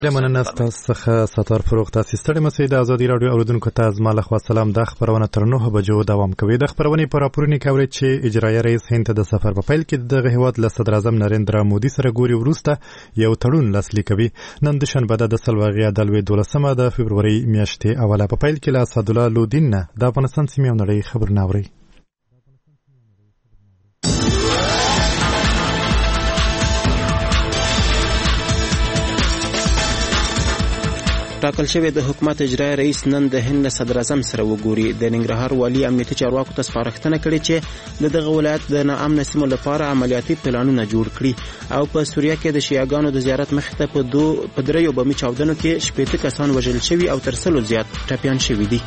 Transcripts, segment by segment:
مننه ستاسو څخه ستار فروغ. تاسو ستړي مسئ د ازادي راډیو اوریدونکو ته زما له خوا سلام. د خبرونه تر 9 بجو دوام کوي. د خبرونې په راپورونو کې اورئ چې اجرایه رئیس هند ته د سفر په پیل کې دغه هیواد له صدر اعظم نریندرا مودي سره ګوري وروسته یو تړون لاسلیک کوي. نن د شنبه د سلواغیا د لوی 12 د فبروري میاشتې اوله په پیل کې له اسدالله لودین نه د افغانستان سیمې او نړۍ خبرونه اورئ. ټاکل شوی د حکومت اجرایي رئیس نن د هند صدر اعظم سره وګوري. د ننګرهار والي امنیتي چارواکو ته سپارښتنه کړې چې دغه ولایت د ناامن سیمو لپاره عملیاتي پلانونه جوړ کړي او په سوریه کې د شیعاګانو د زیارت مخې ته په دریو بمي چاودنو کې 80 کسان وژل شوي او تر 100 زیات ټپیان شوي دي.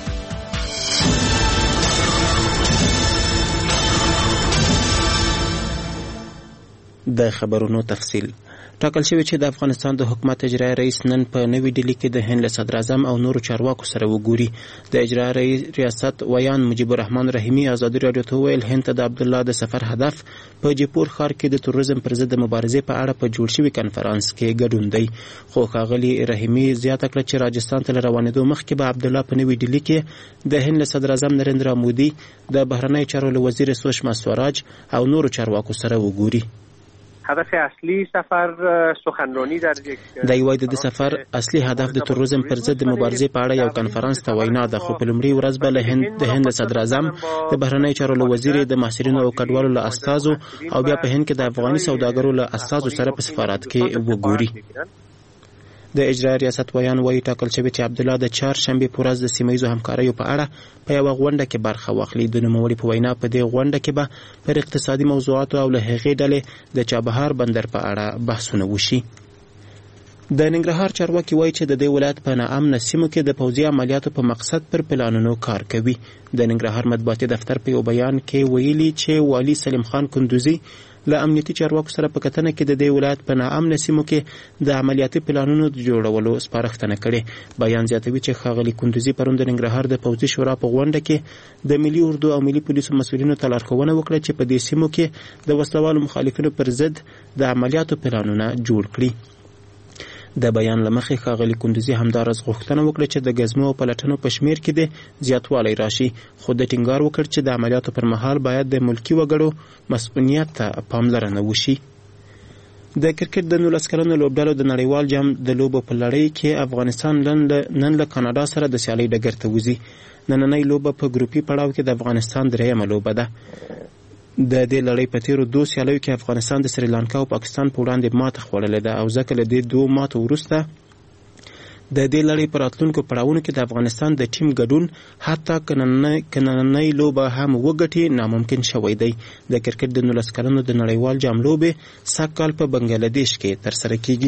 د خبرونو تفصیل. ټاکل شوی چې د افغانستان د حکومت اجرایي رئیس نن په نوې ډیلي کې د هند صدر اعظم او نورو چارواکو سره وګوري. د اجرایي ریاست ویان مجيب الرحمن رحیمی ازادي راډیو ته ویل هند ته د عبد الله د سفر هدف په جیپور ښار کې د تروریزم پر ضد مبارزې په اړه په جوړ شوی کنفرانس کې ګډون دی. خو ښاغلي رحیمی زیاته کړه چې راجستان ته روانېدو مخکې به عبد الله په نوې ډیلي کې د هند صدر اعظم نریندرا مودي د بهرنی چارو وزیر سوشما سوراج او نورو چارواکو سره وګوري. هدف اصلی سفر سخنرانی در یک د سفر اصلي هدف د تروریزم پر ضد مبارزې په اړه یو کنفرانس ته وینا ده. خو په لومړي ورځ به د هند صدر اعظم د بهرنی چارو وزیر د محصلینو او کډوالو له استازو او بیا په هند کې د افغاني سوداګرو له استازو سره په سفارت کې وګوري. د اجرایي ریاست ویان وایي ټاکل شوی چې عبد الله د چهارشنبه په ورځ د سیمه‌ییزو همکاریو په اړه په یو غونډه کې برخه واخلي. د نوموړي په وینا په دې غونډه کې به پر اقتصادي موضوعاتو او له هغې ډلې د چابهار بندر په اړه بحثونه وشي. د ننګرهار چارواکي وایي چې د دې ولایت په ناامنه سیمو کې د پوځي عملیاتو په مقصد پر پلانونو کار کوي. د ننګرهار مطبوعاتي دفتر په یو بیان کې ویلي چې والي سلیم خان کندوزي له امنیتي چارواکو سره په کتنه کې د دې ولایت په ناامنه سیمو کې د عملیاتي پلانونو د جوړولو سپارښتنه کړې. بیان زیاتوي چې ښاغلي کندوزي پرون د ننګرهار د پوځي شورا په غونډه کې د ملي اردو او ملي پولیسو مسؤلینو ته لارښوونه وکړه چې په دې سیمو کې د وسلوالو مخالفینو پر ضد د عملیاتو پلانونه جوړ کړي. د بیان لمخې ښاغلي کندوزي همدارس غوښتنه وکړه چې د ګزمو او پلټنو په شمیر کې د زیاتوالی راشي. خو د ټینګار وکړ چې د عملیاتو پر مهال باید د ملکي وګړو مسؤلیت ته پاملرنه وشي. د کرکټ د 19 کلنو لوبډالو د نړیوال جام د لوبو په لړۍ کې افغانستان نن له کاناډا سره د سیالۍ ډګر ته وځي. نننۍ لوبه په ګروپي پړاو کې د افغانستان درېیمه لوبه ده. د دې لړۍ په تیرو 2 سیالیو کې افغانستان د سریلانکا او پاکستان په وړاندې ماته خوړلې ده او ځکه له دې 2 ماتو وروسته د دې لړۍ په راتلونکو پړاوونو کې د افغانستان د ټیم ګډون حتی کننۍ لوبه هم وګټي ناممکن شوی دی. د کرکټ د 19 کلنو د نړیوال جام لوبې سږ کال په بنګلادیش کې ترسره کیږي.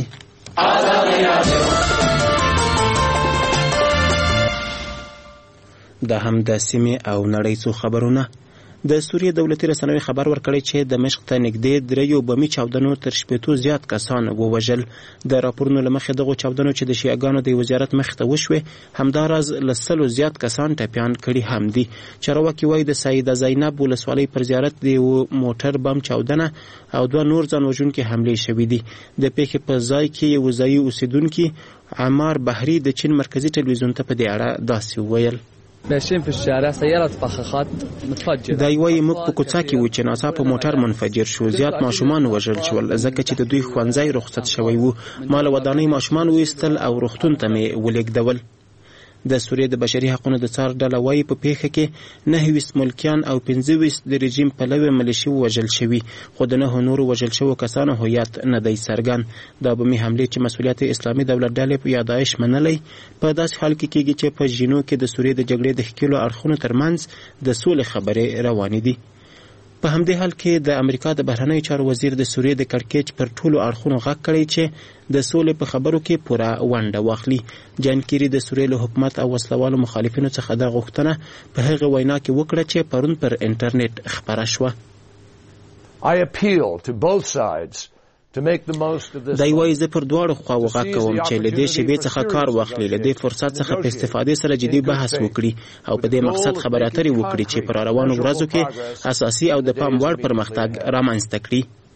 دا هم د سیمې او نړۍ څو خبرونه. د سوریه دولتي رسنیو خبر ورکړی چې دمشق ته نږدې دریو بمي چاودنو تر 80 زیات کسان ووژل. د راپورونو له مخې دغو چاودنو چې د شیعاګانو د وزارت مخې ته وشوې همداراز له 100 زیات کسان ټپیان کړي هم دي. چارواکي وایي د سیده زینب ولسوالۍ پر زیارت د موټر بم چاودنه او 2 نور ځان وژونکي حملې شوې دي. د پیښې په ځای کې یو ځایي اوسیدونکي عمار بحری د چین مرکزي ټلویزیون ته په دې اړه داسې وویل: ماشین په شارع سیارات فخخات متفجر. دا یوه موږ په کوڅه کې و چې ناڅاپه موټر منفجر شو. زیات ماشومان وژل شول ځکه چې د دوی ښوونځی رخصت شوی و. ما له ودانۍ ماشومان وایستل او روغتون ته مې ولېږدول. د سوریې د بشري حقوقو د څار ډله وایي په پیښه کې 29 ملکیان او 25 د رژیم پلوي ملیشي وژل شوي. خو د 9 نورو وژل شوو کسانو هویت نه دی څرګند. دا بمي حملې چې مسؤلیت اسلامي دولت ډلې یا داعش منلی په داسې حال کې کېږي چې په ژینو کې د سوریې د جګړې د ښکېلو اړخونو ترمنځ د سولې خبرې روانې دي. په همدې حال کې د امریکا د بهرنیو چارو وزیر د سوریې د کړکېچ پر ټولو اړخونو غږ کړی چې د سولې په خبرو کې پوره ونډه واخلي. جان کیری د سوریې له حکومت او وسلوالو مخالفینو څخه دا غوښتنه په هغه وینا کې وکړه چې پرون پر انټرنیټ خپره شوه. I appeal to both sides دا یوازې زه پر دواړو خواوو غږ کوم چې له دې شیبې څخه کار واخلي، له دې فرصت څخه په استفادې سره جدي بحث وکړي او په دې مقصد خبرې اترې وکړي چې پر روانو ورځو کې اساسي او د پام وړ پرمختګ رامنځته کړي.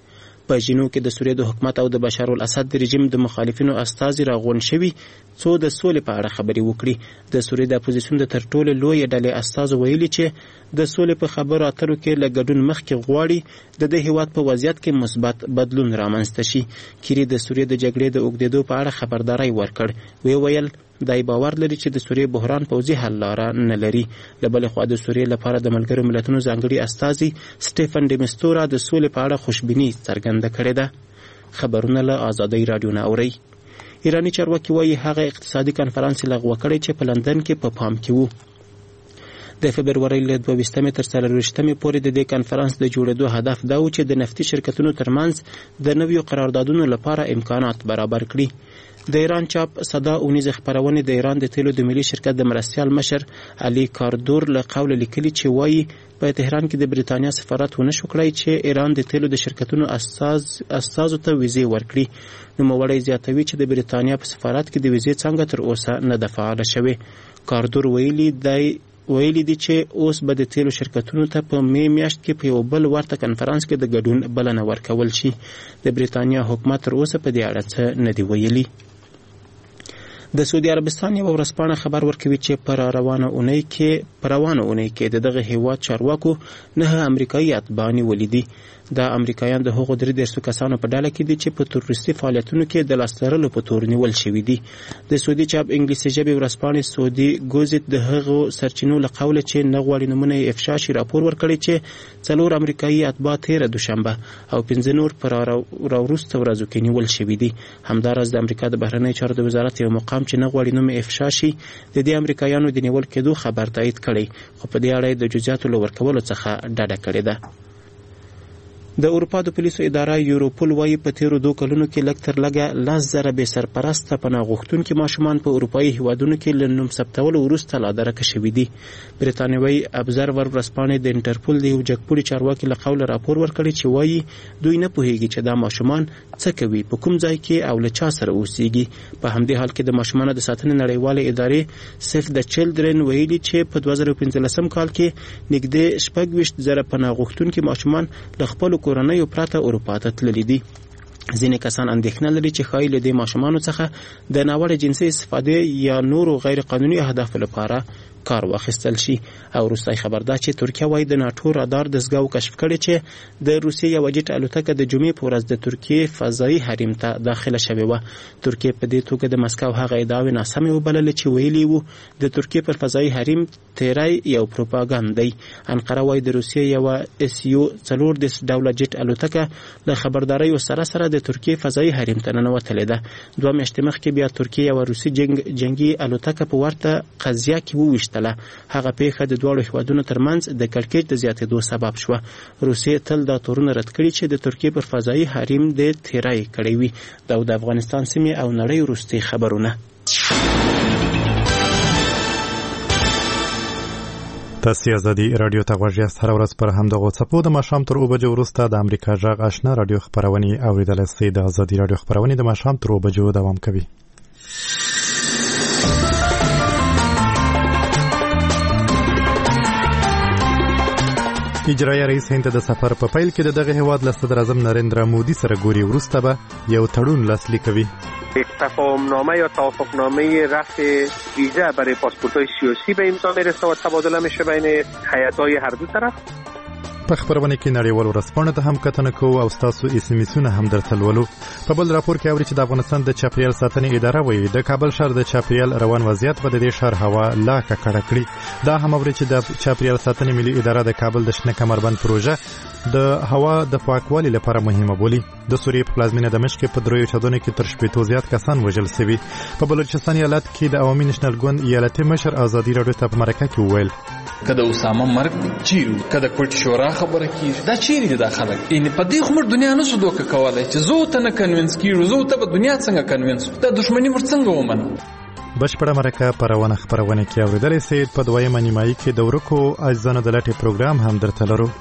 په ژینو کې د سوریې د حکومت او د بشار الاسد د رژیم د مخالفینو استازي راغونډ شوي څو د سولې په اړه خبرې وکړي. د سوریې د اپوزیسیون د تر ټولو لوی ډلې استازو ویلي چې د سولې په خبرو اترو کې له ګډون مخکې غواړي د دې هیواد په وضعیت کې مثبت بدلون رامنځته شي. کیری د سوریې د جګړې د اوږدېدو په اړه خبرداری ورکړ. ویل دای باور لري چې د سوریې بحران پوځي حل لاره نه لري. له بلې خوا د سوریې لپاره د ملګرو ملتونو ځانګړي استازي سټیفن ډیمستورا د سولې په اړه خوشبیني څرګنده کړې ده. خبرونه له آزادۍ رادیو نه اورئ. ایرانی چارواکي وایي هغه اقتصادي کنفرانس لغوه کړی چې په لندن کې په پام کې وو. د فبرورۍ له 22 تر 24 پورې د دې کنفرانس د جوړېدو هدف دا و چې د نفتي شرکتونو ترمنځ د نویو قراردادونو لپاره امکانات برابر کړي. د ایران چاپ صدا اونیز خبرونه د ایران د تیلو د ملي شرکت د مرستیال مشر علي کاردور له قول لیکلي چې وایي په تهران کې د بریتانیا سفارت ونه شو کړی چې ایران د تیلو د شرکتونو استازو ته ویزې ورکړي. نوموړی زیاتوي چې د بریتانیا په سفارت کې د ویزې څنګه تر اوسه نه ده فعاله شوې. کاردور ویلي دي چې اوس به د تیلو شرکتونو ته په میاشت کې په یو بل ورته کنفرانس کې د ګډون بلنه ورکول شي. د بریتانیا حکومت تر اوسه په دې اړه څه نه دی ویلي. د سعودي عربستان یو ورځپاڼه خبر ورکوي چې په روانه اونۍ کې دغه هیواد چارواکو 9 امریکایي اتباع ولیدي. دا امریکایان د هغو 3 کسانو په ډله کې دي چې په تروریستي فعالیتونو کې د لاس لرلو په تور نیول شوي دي. د سعودي چاپ انګلیسي ژبې ورځپاڼې سعودي ګوزیت د هغو سرچینو له قوله چې نه غواړي نومونه یې افشا شي راپور ورکړی چې 4 امریکایي اتباع 13 دوشنبه او 15 نور پر راوروسته ورځو کې نیول شوي دي. همداراز د امریکا د بهرنیو چارو د وزارت یو مقام چې نه غواړي نوم افشا شي د دې امریکایانو د نیول کېدو خبر تایید کړی، خو په دې اړه د جزئیاتو له ورکولو څخه ډډه کړې ده. د اروپا د پولیسو اداره یوروپول وایي په تیرو 2 کلونو کې لږ تر لږه 10,000 بې سرپرسته پناه غوښتونکي ماشومان په اروپایي هیوادونو کې له نوم ثبتولو وروسته لا درکه شوي دي. بریتانیوي ابزرور ورځپاڼې د انټرپول د یو جګپوړي چارواکي له قوله راپور ورکړی چې وایي دوی نه پوهیږي چې دا ماشومان څه کوي، په کوم ځای کې او له چا سره اوسېږي. په همدې حال کې د ماشومانو د ساتنې نړیوالې ادارې سیف د چلډرن ویلي چې په 2015 کال کې نږدې 26,000 پناه غوښتونکي ماشومان له خپلو کورنیو پرته اروپا ته تللي دي. ځینې کسان اندېښنه لري چې ښایي له دې ماشومانو څخه د ناوړه جنسي استفادې یا نورو غیر قانوني اهدافو لپاره کار واخیستل شي. او روسي خبر ده چې ترکیه وايي د ناتو رادار دستګاو کشف کړي چې د روسیې یو جټ الوتکه د جمعې په ورځ د ترکیې فضایي حریم ته داخله شوې وه. ترکیه په دې توګه د مسکو هغه ادعاوې ناسمې وبللې چې ویلي وو د ترکیې پر فضایي حریم تیری یو پروپاګاندا دی. انقره وايي د روسیې یو SU 4 ډوله جټ الوتکه له خبرداري سره د ترکیې فضایي حریم ته ننوتلې ده. 2 میاشتې مخکې بیا ترکیه یو روسي جنگي الوتکه په ورته قضیه کې وویشتله. هغه پیښه د دواړو هیوادونو ترمنځ د کړکېچ د زیاتېدو سبب شوه. روسیې تل دا تورونه رد کړي چې د ترکیې پر فضایي حریم د تیری کړی وي. دا د افغانستان سیمې او نړۍ وروستي خبرونه. تاسو آزادي رادیو ته غوږ یاست. هر ورځ پر همدغه څپو د ماښام تر 2 بجو وروسته د امریکا غږ آشنا رادیو خبرونه اوریدل سي. د آزادي رادیو خبرونه د ماښام تر 2 بجو دوام کوي. اجرایه رئیس هند د سفر په پیل کې دغه هیواد له صدر اعظم نریندرا مودی سره ګوري، وروسته به یو تړون لاسلیک کوي. تفاهمنامه یا توافقنامه رفع ویزا برای پاسپورت‌های سیاسی به امضا میرسه و تبادله میشه بین هیئت‌های هر دو طرف. په خبرونه کې نړیوال ورځپاڼو ته هم کتنه کوو او تاسو SMS-ونه هم درته لولو. په بل راپور کې اوري چې د افغانستان د چاپیریال ساتنې اداره وایي د کابل ښار د چاپیریال روان وضعیت به د دې ښار هوا لا ککړه کړي. دا هم اوري چې د چاپیریال ساتنې ملي اداره د کابل د شنه کمربند پروژه د هوا د پاکوالي لپاره مهمه بولي. د سوریې په پلازمینه دمشق کې په 3 چاودنو کې تر 80 زیات کسان وژل شوي. په بلوچستان ایالت کې د عوامي نېشنل ګوند ایالتي مشر آزادي راډیو ته په مرکه کې وویل کله اسامه مرګ چیرې کله پټ شورا خبره کیږي دا چیرې د خلک ان په دې خمر دنیا نه سودو کولای چې زه ته نه کنوینس کیږم زه ته په دنیا څنګه کنوینس دا دښمنی ورڅنګه ومنه. بشپړه مرکه پرونه خبرونه کې اوریدلې سي. په دویمه نیمایي کې د ورکو اجزانو د لټي پروګرام هم درته لرو.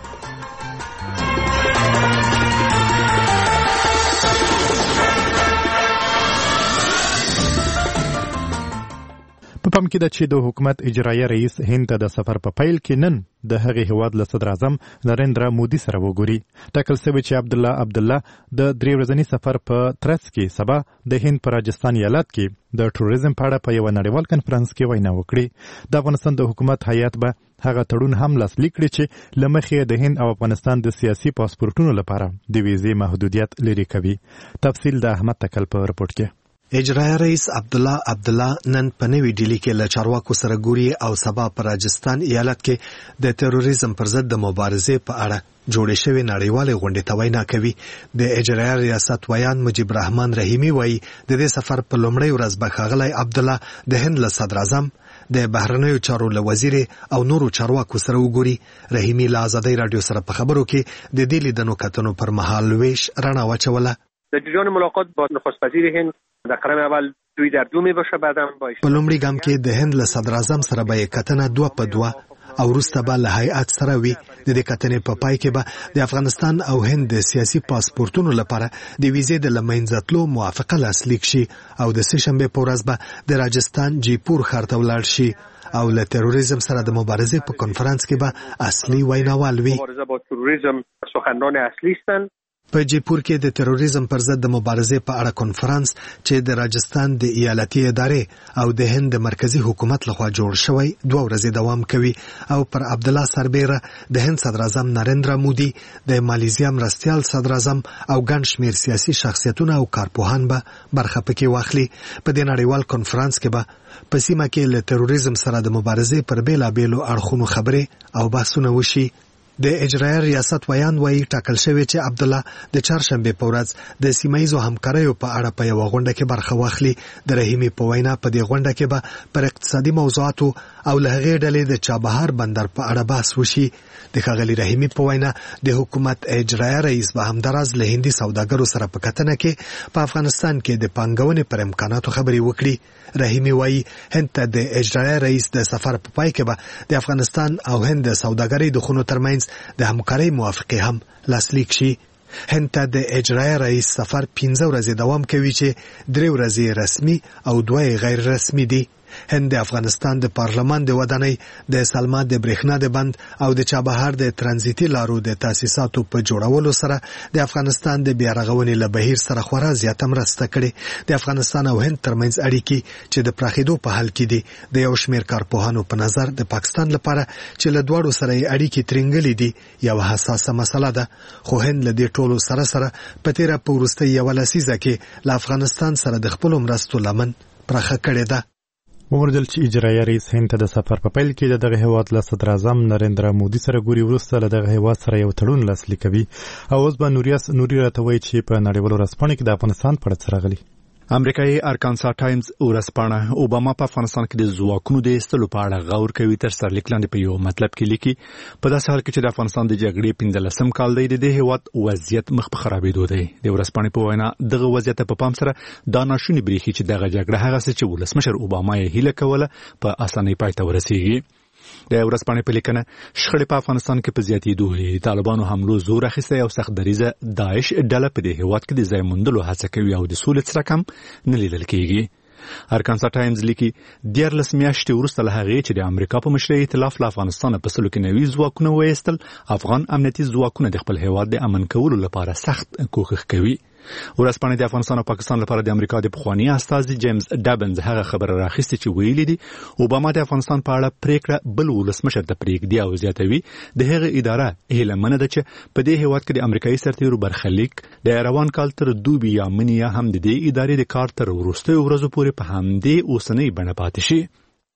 په پام کې ده چې د حکومت اجرایه رئیس هند ته د سفر په پیل کې نن د هغې هیواد له صدر اعظم نریندرا مودي سره وګوري. ټاکل شوی چې عبدالله د 3 ورځني سفر په ترڅ کې سبا د هند په راجستان ایالت کې د ټوریزم په اړه په یو نړیوال کنفرانس کې وینا وکړي. د افغانستان د حکومت هیئت به هغه تړون هم لاسلیک کړي چې له مخې د هند او افغانستان د سیاسي پاسپورتونو لپاره د ویزې محدودیت لرې کوي. تفصیل د احمد تکل په رپورټ کې. اجرایه رئیس عبدالله نن په نوې ډیلی کې له چارواکو سره ګوري او سبا په راجستان ایالت کې د تروریزم پر ضد د مبارزې په اړه جوړې شوې نړیوالې غونډې ته وینا کوي. د اجرایه ریاست ویان مجیب رحمان رحیمی وایي د دې سفر په لومړۍ ورځ به ښاغلی عبدالله د هند له صدر اعظم د بهرنیو چارو له وزیر او نورو چارواکو سره وګوري. رحیمی له آزادۍ راډیو سره په خبرو کې د دې لیدنو کتنو پر مهال ویش رڼا واچوله. در جریان ملاقات با نخست وزیر هند در قدم اول 2 در 2 میباشه، بعدم با په لومړي ګام کې د هند له صدر اعظم سره به کتنه 2 په 2 او وروسته به له هیئت سره وي. د دې کتنې په پای کې به د افغانستان او هند د سیاسي پاسپورتونو لپاره د ویزې د لمنځه تلو موافقه لاسلیک شي او د سه شنبې په ورځ به د راجستان جیپور ښار ته ولاړ شي او له تروریزم سره د مبارزې په کنفرانس کې به اصلي ویناوال وي. مبارزه با تروریسم سخنران اصلی هستند. په جیپور کې د تروریزم پر ضد د مبارزې په اړه کنفرانس چې د راجستان د ایالتي ادارې او د هند مرکزی حکومت لخوا جوړ شوی 2 ورځې دوام کوي او پر عبدالله سربیره د هند صدر اعظم نریندرا مودي، د مالیزیا مرستیال صدر اعظم او ګڼ شمېر سیاسي شخصیتونه او کارپوهان به برخه پکې واخلي. په دې نړیوال کنفرانس کې به په سیمه کې له تروریزم سره د مبارزې پر بیلابیلو اړخونو خبرې او بحثونه وشي. د اجرایه ریاست ویان وایي ټاکل شوی چې عبدالله د چهارشنبې په ورځ د سیمایزو همکاریو په اړه په یوه غونډه کې برخه واخلي. د رحیمي په وینا په دې غونډه کې به پر اقتصادي موضوعاتو او له هغې ډلې د چابهار بندر په اړه بحث وشي. د ښاغلي رحیمي په وینا د حکومت اجرایه رئیس به همداراز له هندي سوداګرو سره په کتنه کې په افغانستان کې د پانګونې پر امکاناتو خبرې وکړي. رحیمي وایي هند ته د اجرایه رئیس د سفر په پای کې به د افغانستان او هند د سوداګرۍ د خونو ترمنځ د همکارۍ موافقې هم لاسلیک شي. هند ته د اجرایه رئیس سفر 15 ورځې دوام کوي چې 3 ورځې رسمي او 2 غیر رسمي دي. هند د افغانستان د پارلمان د ودانۍ، د سلما د برېښنا د بند او د چابهار د ترانزیتي لارو د تاسیساتو په جوړولو سره د افغانستان د بیارغونې له بهیر سره خورا زیاته مرسته کړې. د افغانستان او هند ترمنځ اړیکې چې د پراخېدو په حال کې دي د یو شمېر کارپوهانو په نظر د پاکستان لپاره چې له دواړو سره یې اړیکې ترنګلې دي یو حساسه مسله ده. خو هند له دې ټولو سره په تیره په وروستۍ یوه لسیزه کې له افغانستان سره د خپلو مرستو لمن پراخه کړې ده. ومردل چې اجرایه رئیس هند ته د سفر په پیل کې دغه هیواد له صدر اعظم نریندرا مودي سره ګوري، وروسته له دغه هیواد سره یو تړون لاسلیک کوي. او اوس به نوري راته وایي چې په نړیوالو ورځپاڼو کې د افغانستان په اړه څه راغلي. امریکایي ارکانسا ټایمز ورځپاڼه اوباما په افغانستان کې د ځواکونو د ایستلو په اړه غور کوي. تر سرلیک لاندې په یو مطلب کې لیکي په داسې حال کې چې د افغانستان د جګړې 15 کال دی د دې هیواد وضعیت مخ په خرابېدو دی. د ورځپاڼې په وینا دغه وضعیت په پام سره دا ناشونی بریښي چې دغه جګړه هغه څه چې ولسمشر اوباما یې هیله کوله په اسانۍ پای ته ورسیږي. د ورځپاڼې په لیکنه شخړې په افغانستان کې په زیاتېدو دي. طالبانو حملو زور اخیستی او سخت دریځه داعش ډله په دې هیواد کې د ځای موندلو هڅه کوي او د سولې څرک هم نه لیدل کېږي. ارکانسا ټایمز لیکي 14 میاشتې وروسته له هغې چې د امریکا په مشرۍ ائتلاف له افغانستانه په سلو کې نوي ځواکونه وایستل، افغان امنیتي ځواکونه د خپل هیواد د امن کولو لپاره سخت کوښښ کوي. ورځپاڼې د افغانستان او پاکستان لپاره د امریکا د پخواني استازي جیمز ډابنز هغه خبره راخیستې چې ویلي دي اوباما د افغانستان په اړه پریکړه بل ولسمشر ته پرېږدي او زیاتوي د هغه اداره هیله ده چې په دې هیواد کې د امریکایي سرتیرو برخلیک د روان کال تر دوبي یا مني یا هم د دې ادارې د کار تر وروستیو ورځو پورې په همدې اوسنۍ بڼه پاتې شي.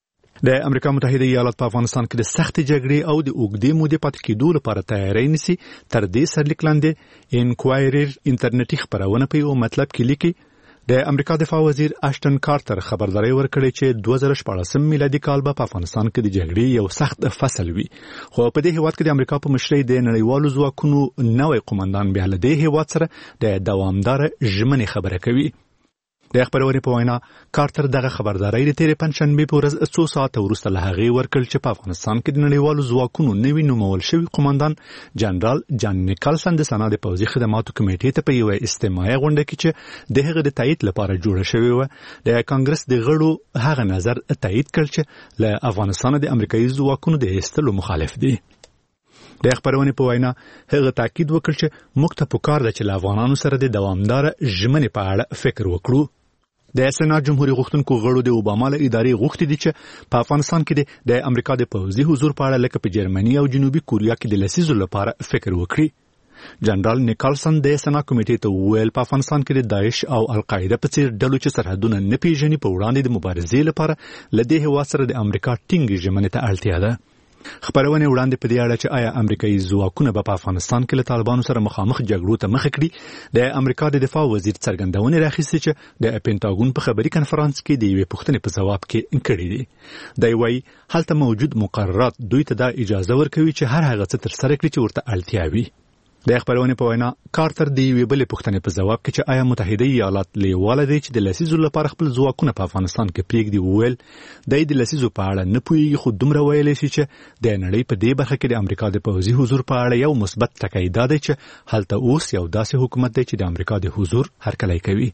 د امریکا متحده ایالات په افغانستان کې د سختې جګړې او د اوږدې مودې پاتې کېدو لپاره تیاری نیسي. تر دې سرلیک لاندې انکوایرر انټرنیټي خپرونه په یو مطلب کې لیکي د امریکا دفاع وزیر اشټن کارتر خبرداري ورکړې چې 2014 میلادي کال به په افغانستان کې د جګړې یو سخت فصل وي. خو په دې هیواد کې د امریکا په مشرۍ د نړیوالو ځواکونو نوی قومندان بیا له دې هیواد سره د دوامدار ژمنې خبره کوي. د خبرونې په وینا کارتر دغه خبرداري د تیرې پنځشنبه په ورځ 2 ساعته وروسته له هغې ورکړل چې په افغانستان کې د نړیوالو ځواکونو نوي نومول شوي قوماندان جنرال جان نیکلسن د سنا د پوځي خدماتو کمیټې ته په یوه استماعي غونډه کې چې د هغه د تایید لپاره جوړه شوې وه د کانګرس د غړو هغه نظر تایید کړ چې له افغانستان د امریکایي ځواکونو د ایستلو مخالف دي. د خبرونې په وینا هغه تاکید وکړ چې موږ ته پکار ده چې له افغانانو سره د دوامدار ژمنې په اړه فکر وکړو. د سنا جمهوریت غوښتونکو غړو د اوباما له ادارې غوښتي دي چې په افغانستان کې د امریکا د پوځي حضور په اړه لکه په جرمني او جنوبي کوریا کې د لسیزو لپاره فکر وکړي. جنرال نیکلسن د سنا کمیټې ته وویل په افغانستان کې د داعش او القاعده په څیر ډلو چې سرحدونه نه پیژني په وړاندې د مبارزې لپاره له دې هیواد سره د امریکا ټینګې ژمنې ته اړتیا ده. خبرونه وړاندې په دې اړه چې آیا امریکایي ځواکونه په افغانستان کې له طالبانو سره مخامخ جګړو ته مخه کړي د امریکا د دفاع وزیر څرګندونه راخیستې چې د پینټاګون په خبري کنفرانس کې د یوې پوښتنې په ځواب کې کړې دي. دی وايي هلته موجود مقررات دوی ته دا اجازه ورکوي چې هر هغه څه ترسره کړي چې ورته اړتیا وي. د خبرونه په وینا کارتر د یوې بلې پوښتنې په ځواب کې چې آیا متحده ایالات لیواله دي چې د لسیزو لپاره خپل ځواکونه په افغانستان کې پرېږدي وویل د لسیزو په اړه نه پوهېږي خو دومره ویلی شي چې د نړۍ په دې برخه کې د امریکا د پوځي حضور په اړه یو مثبت ټکی دا دی چې هلته اوس یو داسې حکومت دی چې د امریکا د حضور هرکلی کوي.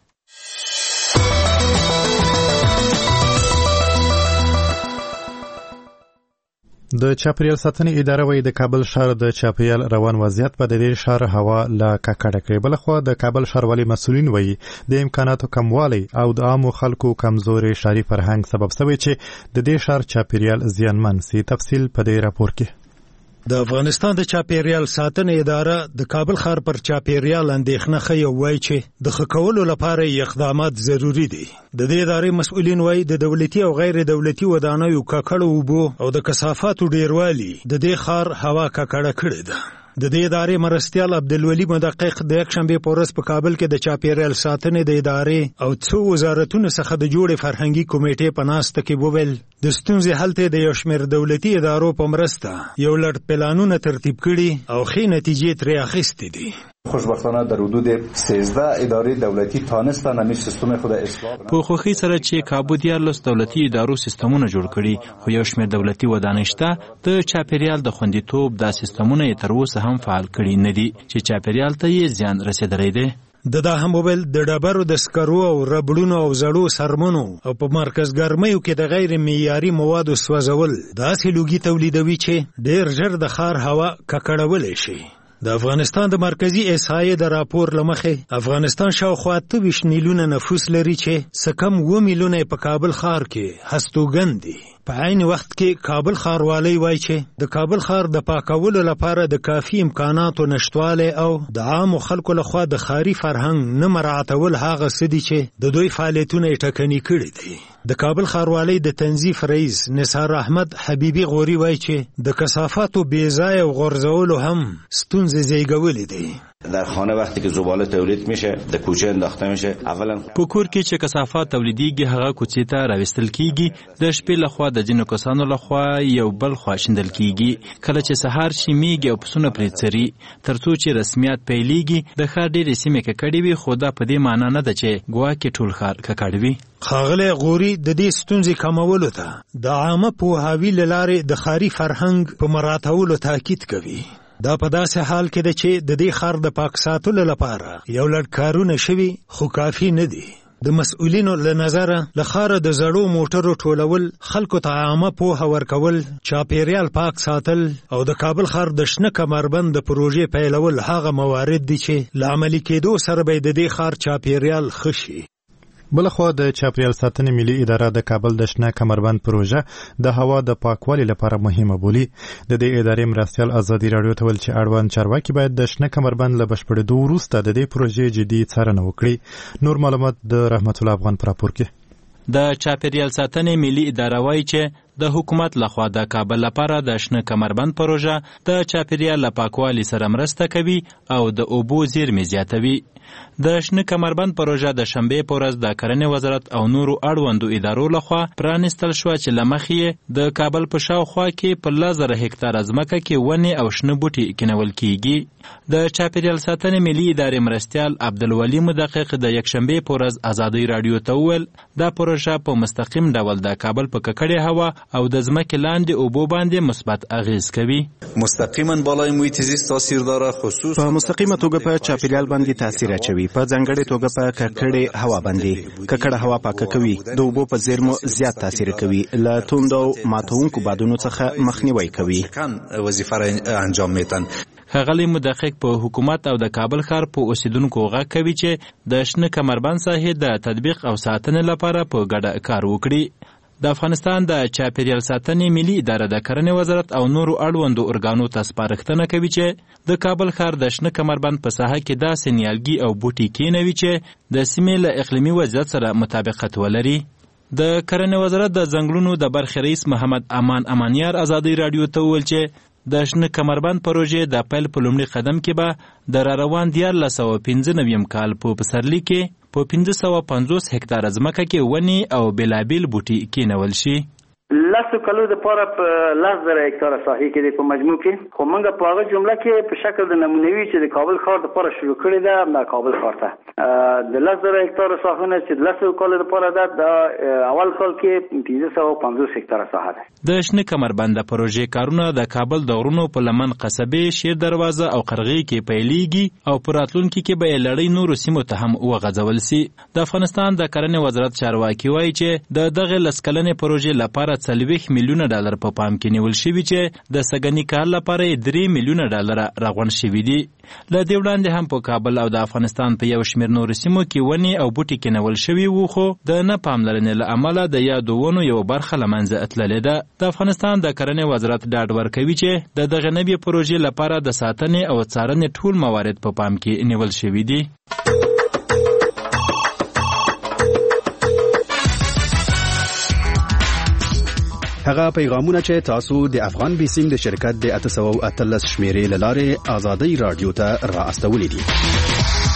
د چاپیریال ساتنې اداره وايي د کابل ښار د چاپیریال روان وضعیت په د دې ښار هوا لا ککړه کړې. بلخوا د کابل ښاروالي مسؤلین وايي د امکاناتو کموالی او د عامو خلکو کمزوري ښاري فرهنګ سبب شوی چې د دې ښار چاپیریال زیانمن سي. تفصیل په دې راپور کې. د افغانستان د چاپیریال ساتنې اداره د کابل ښار پر چاپیریال اندېښنه ښیي وایي چې د ښه کولو لپاره اقدامات ضروري دي. د دې ادارې مسؤلین وایي د دولتي او غیر دولتي ودانیو ککړو اوبو او د کثافاتو ډیروالي د دې ښار هوا ککړه کړې ده. د دې ادارې مرستیال عبدالولي مدقق د یکشنبه په ورځ په کابل کې د چاپیریال ساتنې د ادارې او څو وزارتونو څخه د جوړې فرهنګي کمیټې په ناسته کې وویل د ستونزې حل ته د یو شمېر دولتي ادارو په مرسته یو لړ پلانونه ترتیب کړي او ښې نتیجې ترې اخیستې دي. خوشبختانه در حدود 13 اداره دولتی تانستن همین سیستم خود اصلاح په خوخي سره چې کابو دیارلس دولتي ادارو سیستمونه جوړ کړي خو یو شمېر دولتي ودانۍ شته د چاپیریال د خوندیتوب دا سیستمونه یې تر اوسه هم فعال کړي نه دي چې چاپیریال ته یې زیان رسېدلی دی. دا هم وویل د ډبرو د سکرو او ربړونو او زړو سرمنو او په مرکز ګرمیو کې د غیر معیاري موادو سوځول داسې لوګي تولیدوي چې ډېر ژر د ښار هوا ککړولی شي. د افغانستان د مرکزی احصایې د راپور لمخې افغانستان شاوخوا 28 میلیونه نفوس لري چې څه کم 2 میلیونه په کابل ښار کې هستوګن دي. په عین وخت کې کابل ښاروالۍ وایي چې د کابل ښار د پاکولو لپاره د کافي امکاناتو نشتوالی او د عامو خلکو لخوا د ښاري فرهنګ نه مراعاتول هغه څه دي چې د دوی فعالیتونه یې ټکني کړي دي. د کابل ښاروالۍ د تنظیف رئیس نثار احمد حبیبي غوري وایي چې د کثافاتو بېځایه غورځولو هم ستونزې زیږولې دي. در خانه وقتی که زباله تولید میشه د کوچه انداخته میشه اولا په کور کې چې کثافات تولیدیږي هغه کوڅې ته راوستل کیږي د شپې لخوا د ځینو کسانو لخوا یو بل خوا شیندل کیږي کله چې سهار شي میږي او پسونه پرې څري ترڅو چې رسمیات پیلېږي د ښار ډېرې سیمې ککړې وي خو دا په دې معنا نه ده چې ګواکې ټول ښار ککړ وي. ښاغلی غوري د دې ستونزې کمولو ته د عامه پوهاوي له لارې د ښاري فرهنګ په مراعاتولو تاکید کوي. دا په داسې حال کې ده چې د دې ښار د پاک ساتلو لپاره یو لړ کارونه شوي خو کافي نه دي. د مسؤلینو له نظره له ښاره د زړو موټرو ټولول خلکو ته عامه پوهه ورکول چاپیریال پاک ساتل او د کابل ښار د شنه کمربند د پروژې پیلول هغه موارد دي چې له عملي کېدو سره به د دې ښار چاپیریال ښه شي. بلخوا د چاپیریال ساتنې ملي اداره د کابل د شنه کمربند پروژه د هوا د پاکوالي لپاره مهمه بولي. د دې ادارې مرستیال ازادي راډیو ته ویل چې اړوند چارواکي باید د شنه کمربند له بشپړېدو وروسته د دې پروژې جدي څارنه وکړي. نور معلومات د رحمت الله افغان پر راپور کې. د چاپیریال ساتنې ملي اداره وایي چې د حکومت لخوا د کابل لپاره د شنه کمربند پروژه د چاپیریال له پاکوالي سره مرسته کوي او د اوبو زیرمې زیاتوي. د شنه کمربند پروژه د شنبې په ورځ د کرنې وزارت او نورو اړوندو ادارو لخوا پرانیستل شوه چې له مخې د کابل په شاوخوا کې په 1000 هکتاره ځمکه کې ونې او شنه بوټي کینول کیږي. د چاپیریال ساتنې ملي ادارې مرستیال عبدالولي مدقق د یکشنبې په ورځ ازادۍ راډیو ته وویل دا پروژه په مستقیم ډول د کابل په ککړې هوا او د ځمکې لاندې اوبو باندې مثبت اغیز کوي. مستقیما بالای محیط زیست تاثیر داره، خصوص په مستقیمه توګه په چاپیریال باندې تاثیر اچوي، په ځانګړې توګه په ککړې هوا باندې. ککړه هوا پاکه کوي، د اوبو په زیرمو زیات تاثیر کوي، له توندو ماتونکو بادونو څخه مخنیوي کوي. وظیفه را انجام میدن. ښاغلی مدقق په حکومت او د کابل ښار په اوسیدونکو غږ کوي چې د شنه کمربند ساحې د تطبیق او ساتنې لپاره په ګډه کار وکړي. د افغانستان د چاپیریال ساتنې ملي اداره د کرنې وزارت او نورو اړوندو ارګانو ته سپارښتنه کوي چې د کابل ښار د شنه کمربند په ساحه کې داسې نیالګي او بوټي کینوي چې د سیمې له اقلیمي وضعیت سره مطابقت ولري. د کرنې وزارت د ځنګلونو د برخې رئیس محمد امان امانیار ازادۍ راډیو ته وویل چې د شنه کمربند پروژې د پیل په لومړي قدم کې به د راروان 1995 کال په پسرلي کې په 550 هکتاره ځمکه کې ونې او بېلابېل بوټي کینول شي. لاسو کلو د پاره په 10,000 هکتاره ساحې کې په مجموع کې خو موږ په هغه جمله کې په شکل د نمونوي چې د کابل ښار د پاره شروع کړی ده د کابل ښار ته د 10,000 هکتاره ساحونه چې د لاسو کلو د پاره د اول کال کې 550 هکتاره ساحه ده. د شنه کمربند پروژې کارونه د کابل د غرونو په لمن قصبې، شیر دروازه او قرغې کې پیلېږي او په راتلونکي کې به لړۍ نورو سیمو ته هم وغځول سي. د افغانستان د کرنې وزارت چارواکي وایي چې د دغه لسکلنې پروژې لپاره 40 میلیونه ډالر په پام کې نیول شوي چې د سږني کال لپاره 3 میلیونه ډالر راغونډ شوي دي. له دې وړاندې هم په کابل او د افغانستان په یو شمېر نورو سیمو کې ونې او بوټي کینول شوي وو، خو د نه پاملرنې له امله د یادو ونو یو برخه له منځه تللې ده. د افغانستان د کرنې وزارت ډاډ ورکوي چې د دغه نوې پروژې لپاره د ساتنې او څارنې ټول موارد په پام کې نیول شوي دي. هغه پیغامونه چې تاسو د افغان بیسیم د شرکت د 813 شمیرې لاره ازادۍ رادیو ته را استولې دي.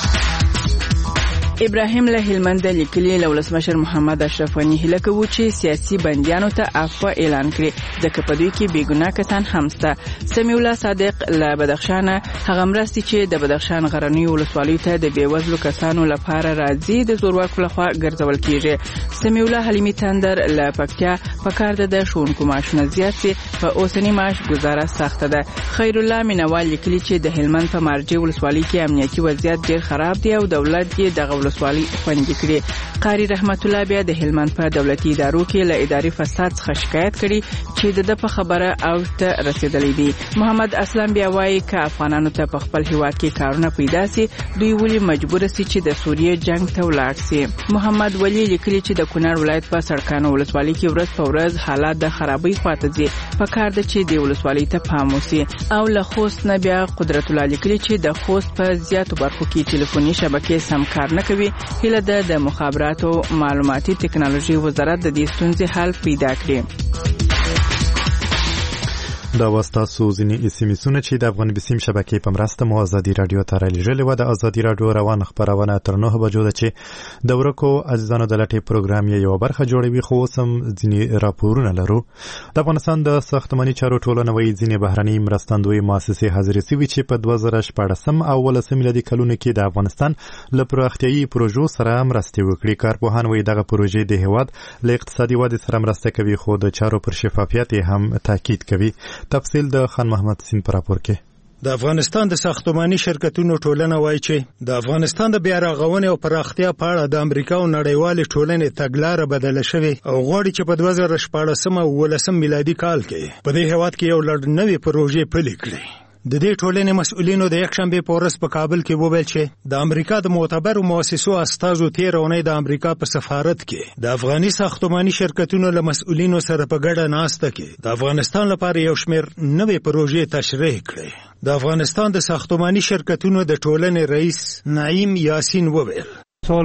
ابراهیم له هلمند لیکلي له ولسمشر محمد اشرف غني هیله کوي چې سیاسي بندیانو ته عفو اعلان کړي ځکه په دوی کې بیګناه کسان هم شته. سمیع الله صادق له بدخشان هغه مرستې چې د بدخشان غرنۍ ولسوالیو ته د بیوزلو کسانو لپاره راځي د زورواکو لخوا ګرځول کیږي. سمیع الله حلیمي تندر له پکتیا په کار د ښوونکو معاشونه زیات سي، په اوسنی معاش گزاره سخته ده. خیر الله مینوال لیکلي چې د هلمند په مارجې ولسوالۍ کې امنیتي وضعیت ډیر خراب دی او دولت یې دغه ولسوالۍ خوندي کړي. قاری رحمت الله بیا د هلمند په دولتي ادارو کې له اداري فساد څخه شکایت کړي چې د په خبره او ته رسیدلې دي. محمد اسلام بیا وایي چې افغانانو ته په خپل هیواد کې کارونه پیدا سي دوی ولې مجبور سي چې د سوریې جنگ ته ولاړ سي. محمد ولی لیکلي چې د کونړ ولایت په سړکانو ولسوالۍ کې ورځ په ورځ حالات د خرابۍ خواته ځي، په کار ده چې د ولسوالۍ ته پام وشي. او له خوست نه بیا قدرت الله لیکلي چې د خوست په زیاتو برخو کې ټلیفوني شبکې سم کار نه کوي. هیله ده د مخابرات او معلوماتي ټکنالوژي وزارت د دې ستونزې حل پیدا کړي. دا واسطاسو ځینې اسمسونه چې د افغان بیسیم شبکې په مرسته مو ازادي رادیو ته رالیږلې و. د ازادي رادیو روان خبرونه تر 9 بجو ده چې د ورکو عزیزانو د لټې پروګرام یو برخه جوړوي، خو اوس هم ځینې راپورونه لرو. د افغانستان د ساختماني چارو ټولنه وایي ځینې بهرنۍ مرستندوی مؤسسې حاضرې شوي چې په 2014 او 2015 میلادي کلونو کې د افغانستان له پراختیایي پروژو سره مرستې وکړي. کارپوهان وایي دغه پروژې د هیواد له اقتصادي ودې سره مرسته کوي، خو د چارو پر شفافیت هم تاکید کوي. تفصیل د خان محمد سین پر راپور کې. د افغانستان د ساختماني شرکتونو ټولنه وایي چې د افغانستان د بیا رغونې او پراختیا په اړه د امریکا او نړیوالې ټولنې تګلاره بدله شوې او غواړي چې په 2014 او 2015 میلادي کال کې په دې هیواد کې یو لړ نوې پروژې پلي کړي. د دې ټولنې مسؤلینو د یکشنبه په ورځ په کابل کې وویل چې د امریکا د معتبرو مؤسسو استازو تیر اونۍ د امریکا په سفارت کې د افغاني ساختماني شرکتونو له مسؤلینو سره په ګډه ناسته کې د افغانستان لپاره یو شمېر نوې پروژې تشریح کړې. د افغانستان د ساختماني شرکتونو د ټولنې رئیس نعیم یاسین وویل سال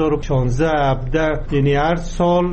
2016-17 یعنی هر سال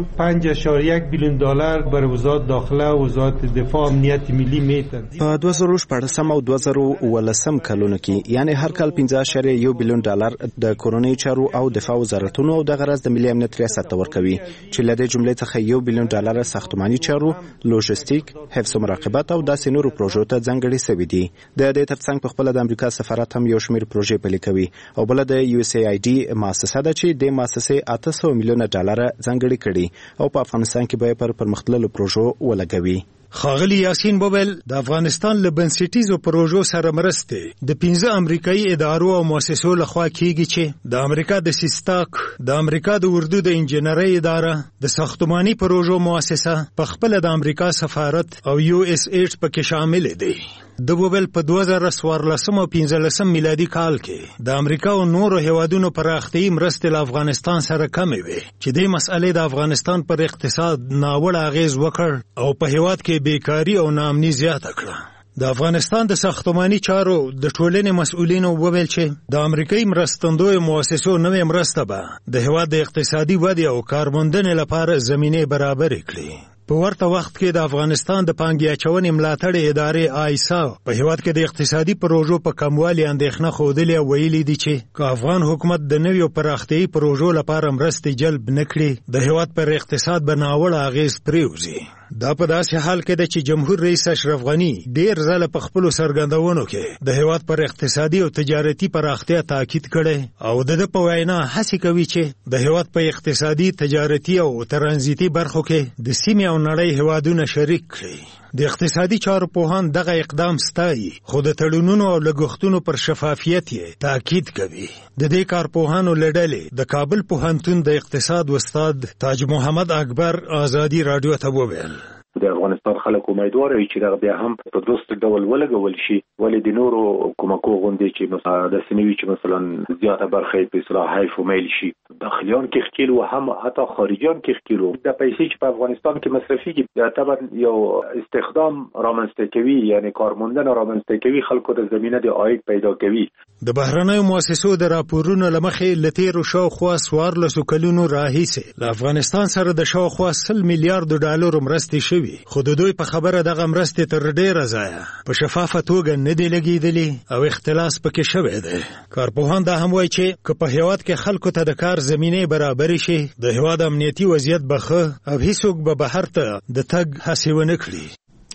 5.1 بیلیون دلار برای وزارت داخله و وزارت دفاع امنیت ملی میتن. په 2014 او 2018 کلونو کې یعنی هر کال 15.1 بیلیون ډالر د کورونی چارو او دفاع وزارتونو او د غرض د ملي امنیت ریاست ته ورکوي چې له دې جملې څخه 1 بیلیون ډالر ساختماني چارو، لوجستیک، حفظ او مراقبت او داسې نورو پروژو ته ځانګړي شوي دي. د دې ترڅنګ په خپل د امریکا سفارت هم یو شمېر پروژې پلي کوي او بل د USAID مؤسسه ده چې د مؤسسې 800 میلیونه ډالر ځانګړي کړي او په افغانستان کې به پر پرمختللو پروژو ولګوي. خاغلی یاسین بوبل د افغانستان له بنسټیزو پروژو سره مرسته د 15 امریکایي ادارو او مؤسسو لخوا کیږي چې د امریکا د سیستاک، د امریکا د اردو د انجنیري اداره، د ساختماني پروژو مؤسسه، په خپل د امریکا سفارت او USAID پکې شامل دي. د بوبل په 2014 او 15 میلادي کال کې د امریکا او نورو هیوادونو پراختیايي مرستې له افغانستان سره کمې وې چې د مسئلې د افغانستان پر اقتصاد ناوړه اغیز وکړ او په هیواد کې بیکاری او ناامني زیاته کړه. د افغانستان د ساختماني چارو د ټولنې مسؤلینو وویل چې د امریکایي مرستندوی مؤسسو نوې مرسته به د هیواد د اقتصادي ودې او کارموندنې لپاره زمینه برابر کړي. په ورته وخت کې د افغانستان د پانګې اچونې ملاتړ ادارې آیسا په هیواد کې د اقتصادي پروژو په کموالي اندېښنه ښودلې او ویلي دي چې که افغان حکومت د نویو پراختیايي پروژو لپاره مرستې جلب نه کړي د هیواد پر اقتصاد به ناوړه اغیز پرېوځي. دا په داسې حال کې ده چې جمهور رئیس اشرف غنی ډیر ځله په خپلو څرګندونو کې د هیواد پر اقتصادي او تجارتي پراختیا تاکید کړی او د په وینا هڅه کوي چې د هیواد په اقتصادي، تجارتي او ترانزیتي برخو کې د سیمې او نړۍ هیوادونه شریک کړي. د اقتصادي چارو پوهان دغه اقدام ستایي خو د تړونونو او لګښتونو پر شفافیت یې تاکید کوي. د دې کارپوهانو له ډلې د کابل پوهنتون د اقتصاد استاد تاج محمد اکبر آزادي رادیو ته وویل د افغانستان خلک امیدوار وي چې دا بیا هم په درست ډول ولګول شي، ولې د نورو کومکو غونډې چې د سنوي چې مثلا زیاته برخه په اصلاح حیف او میل شي داخلیان کې خکیل او هم حتی خارجيان کې خکیل د پیسې چې په افغانستان کې مصرفي طبعا یو استخدام رامنځته کوي، یعنی کارموندنه رامنځته کوي، خلکو د زمينه د عاید پیدا کوي. د بهرنیو مؤسسو د راپورونو لمخې لتیرو شاوخوا 14 کلونو راهیسې له افغانستان سره د شاوخوا 100 میلیارډ ډالر مرستې شوي، خو د دوی په خبره دغه مرستې تر ډیره ځایه په شفافه توګه نه دی لګېدلې او اختلاس پکې شوی دی. کارپوهان دا هم وایي چې که په هیواد کې خلکو ته د کار زمینه برابر شي د هیواد امنیتي وضعیت به ښه او هیڅوک به بهر ته د تګ هڅې ونه کړي.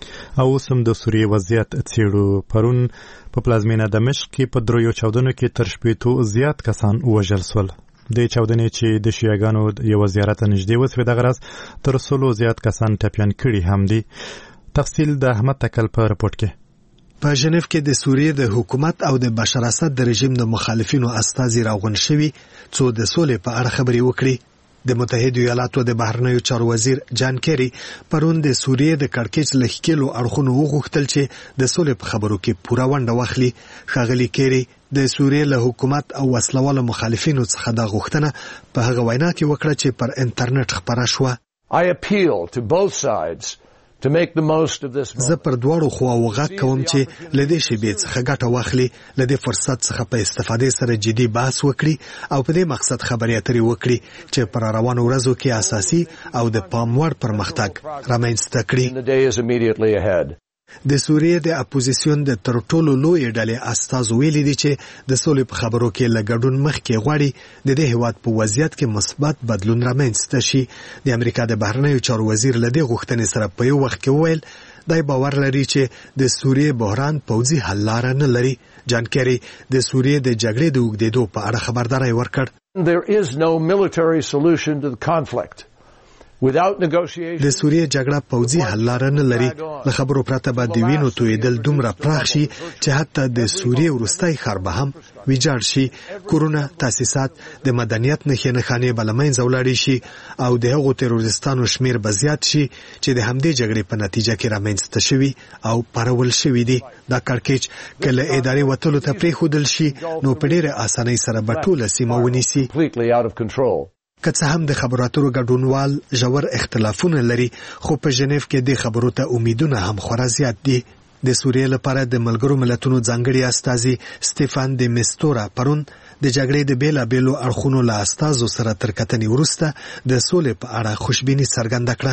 او سم د سوریې وضعیت څېړو. پرون په پلازمینه دمشق کې په دریو چاودنو کې تر 80 زیات کسان وژل شول. د چاودنې چې د شیعاګانو یو زیارت نږدې وسوې د غرض تر 100 زیات کسان ټپیان کړي هم دي. تفصیل د احمد تکل په رپورت کې. په ژنیف کې د سوریې د حکومت او د بشار اسد د رژیم د مخالفینو استازي راغون شوي څو د سولې په اړه خبرې وکړي. د متحده ایالاتو د بهرنیو چارو وزیر جان کیری پرون د سوریې د کړکېچ له ښکېلو اړخونو وغوښتل چې د سولې په خبرو کې پوره ونډه واخلي. ښاغلي کیری د سوریې له حکومت او وسلوالو مخالفینو څخه دا غوښتنه په هغه وینا کې وکړه چې پر انټرنیټ خپره شوه. I appeal to both sides to make the most of this. زه پر دواړو خواوو غږ کوم چې له دې شیبې څخه ګټه واخلي، له دې فرصت څخه په استفادې سره جدي بحث وکړي او په دې مقصد خبرې اترې وکړي چې پر روانو ورځو کې اساسي او د پام وړ پرمختګ رامنځته کړي. د سوریې د اپوزیسیون د تر ټولو لوی ډلې استازو ویلي دي چې د سولې په خبرو کې له ګډون مخکې غواړي د دې هیواد په وضعیت کې مثبت بدلون رامنځته شي. د امریکا د بهرنیو چارو وزیر له دې غوښتنې سره په یو وخت کې وویل دای باور لري چې د سوریې بحران پوځي حل لاره نه لري. جان کیری د سوریې د جګړې د اوږدېدو په اړه خبرداری ورکړ. There is no military solution to the conflict. د سوریې جګړه پوځي حل لاره نه لري. له خبرو پرته به د وینو تویدل دومره پراخ شي چې حتی د سوریې وروستی ښار به هم ویجاړ شي. کورونه، تاسیسات، د مدنیت نښې نښانې به له منځه ولاړې شي او د هغو تروریستانو شمیر به زیات شي چې د همدې جګړې په نتیجه کې رامنځته شوي او پارول شوي دي. دا کړکېچ که له ادارې وتلو ته پرېښودل شي نو په ډېره اسانۍ سره به ټوله سیمه ونیسي. که څه هم د خبرو اترو ګډونوال ژور اختلافونه لري، خو په ژنیف کې د خبرو ته امیدونه هم خورا زیات دي. د سوریې لپاره د ملګرو ملتونو ځانګړي استازي سټيفان د میستورا پرون د جګړې د بیلابیلو اړخونو له استازو سره تر کتنې وروسته د سولې په اړه خوشبیني څرګنده کړه.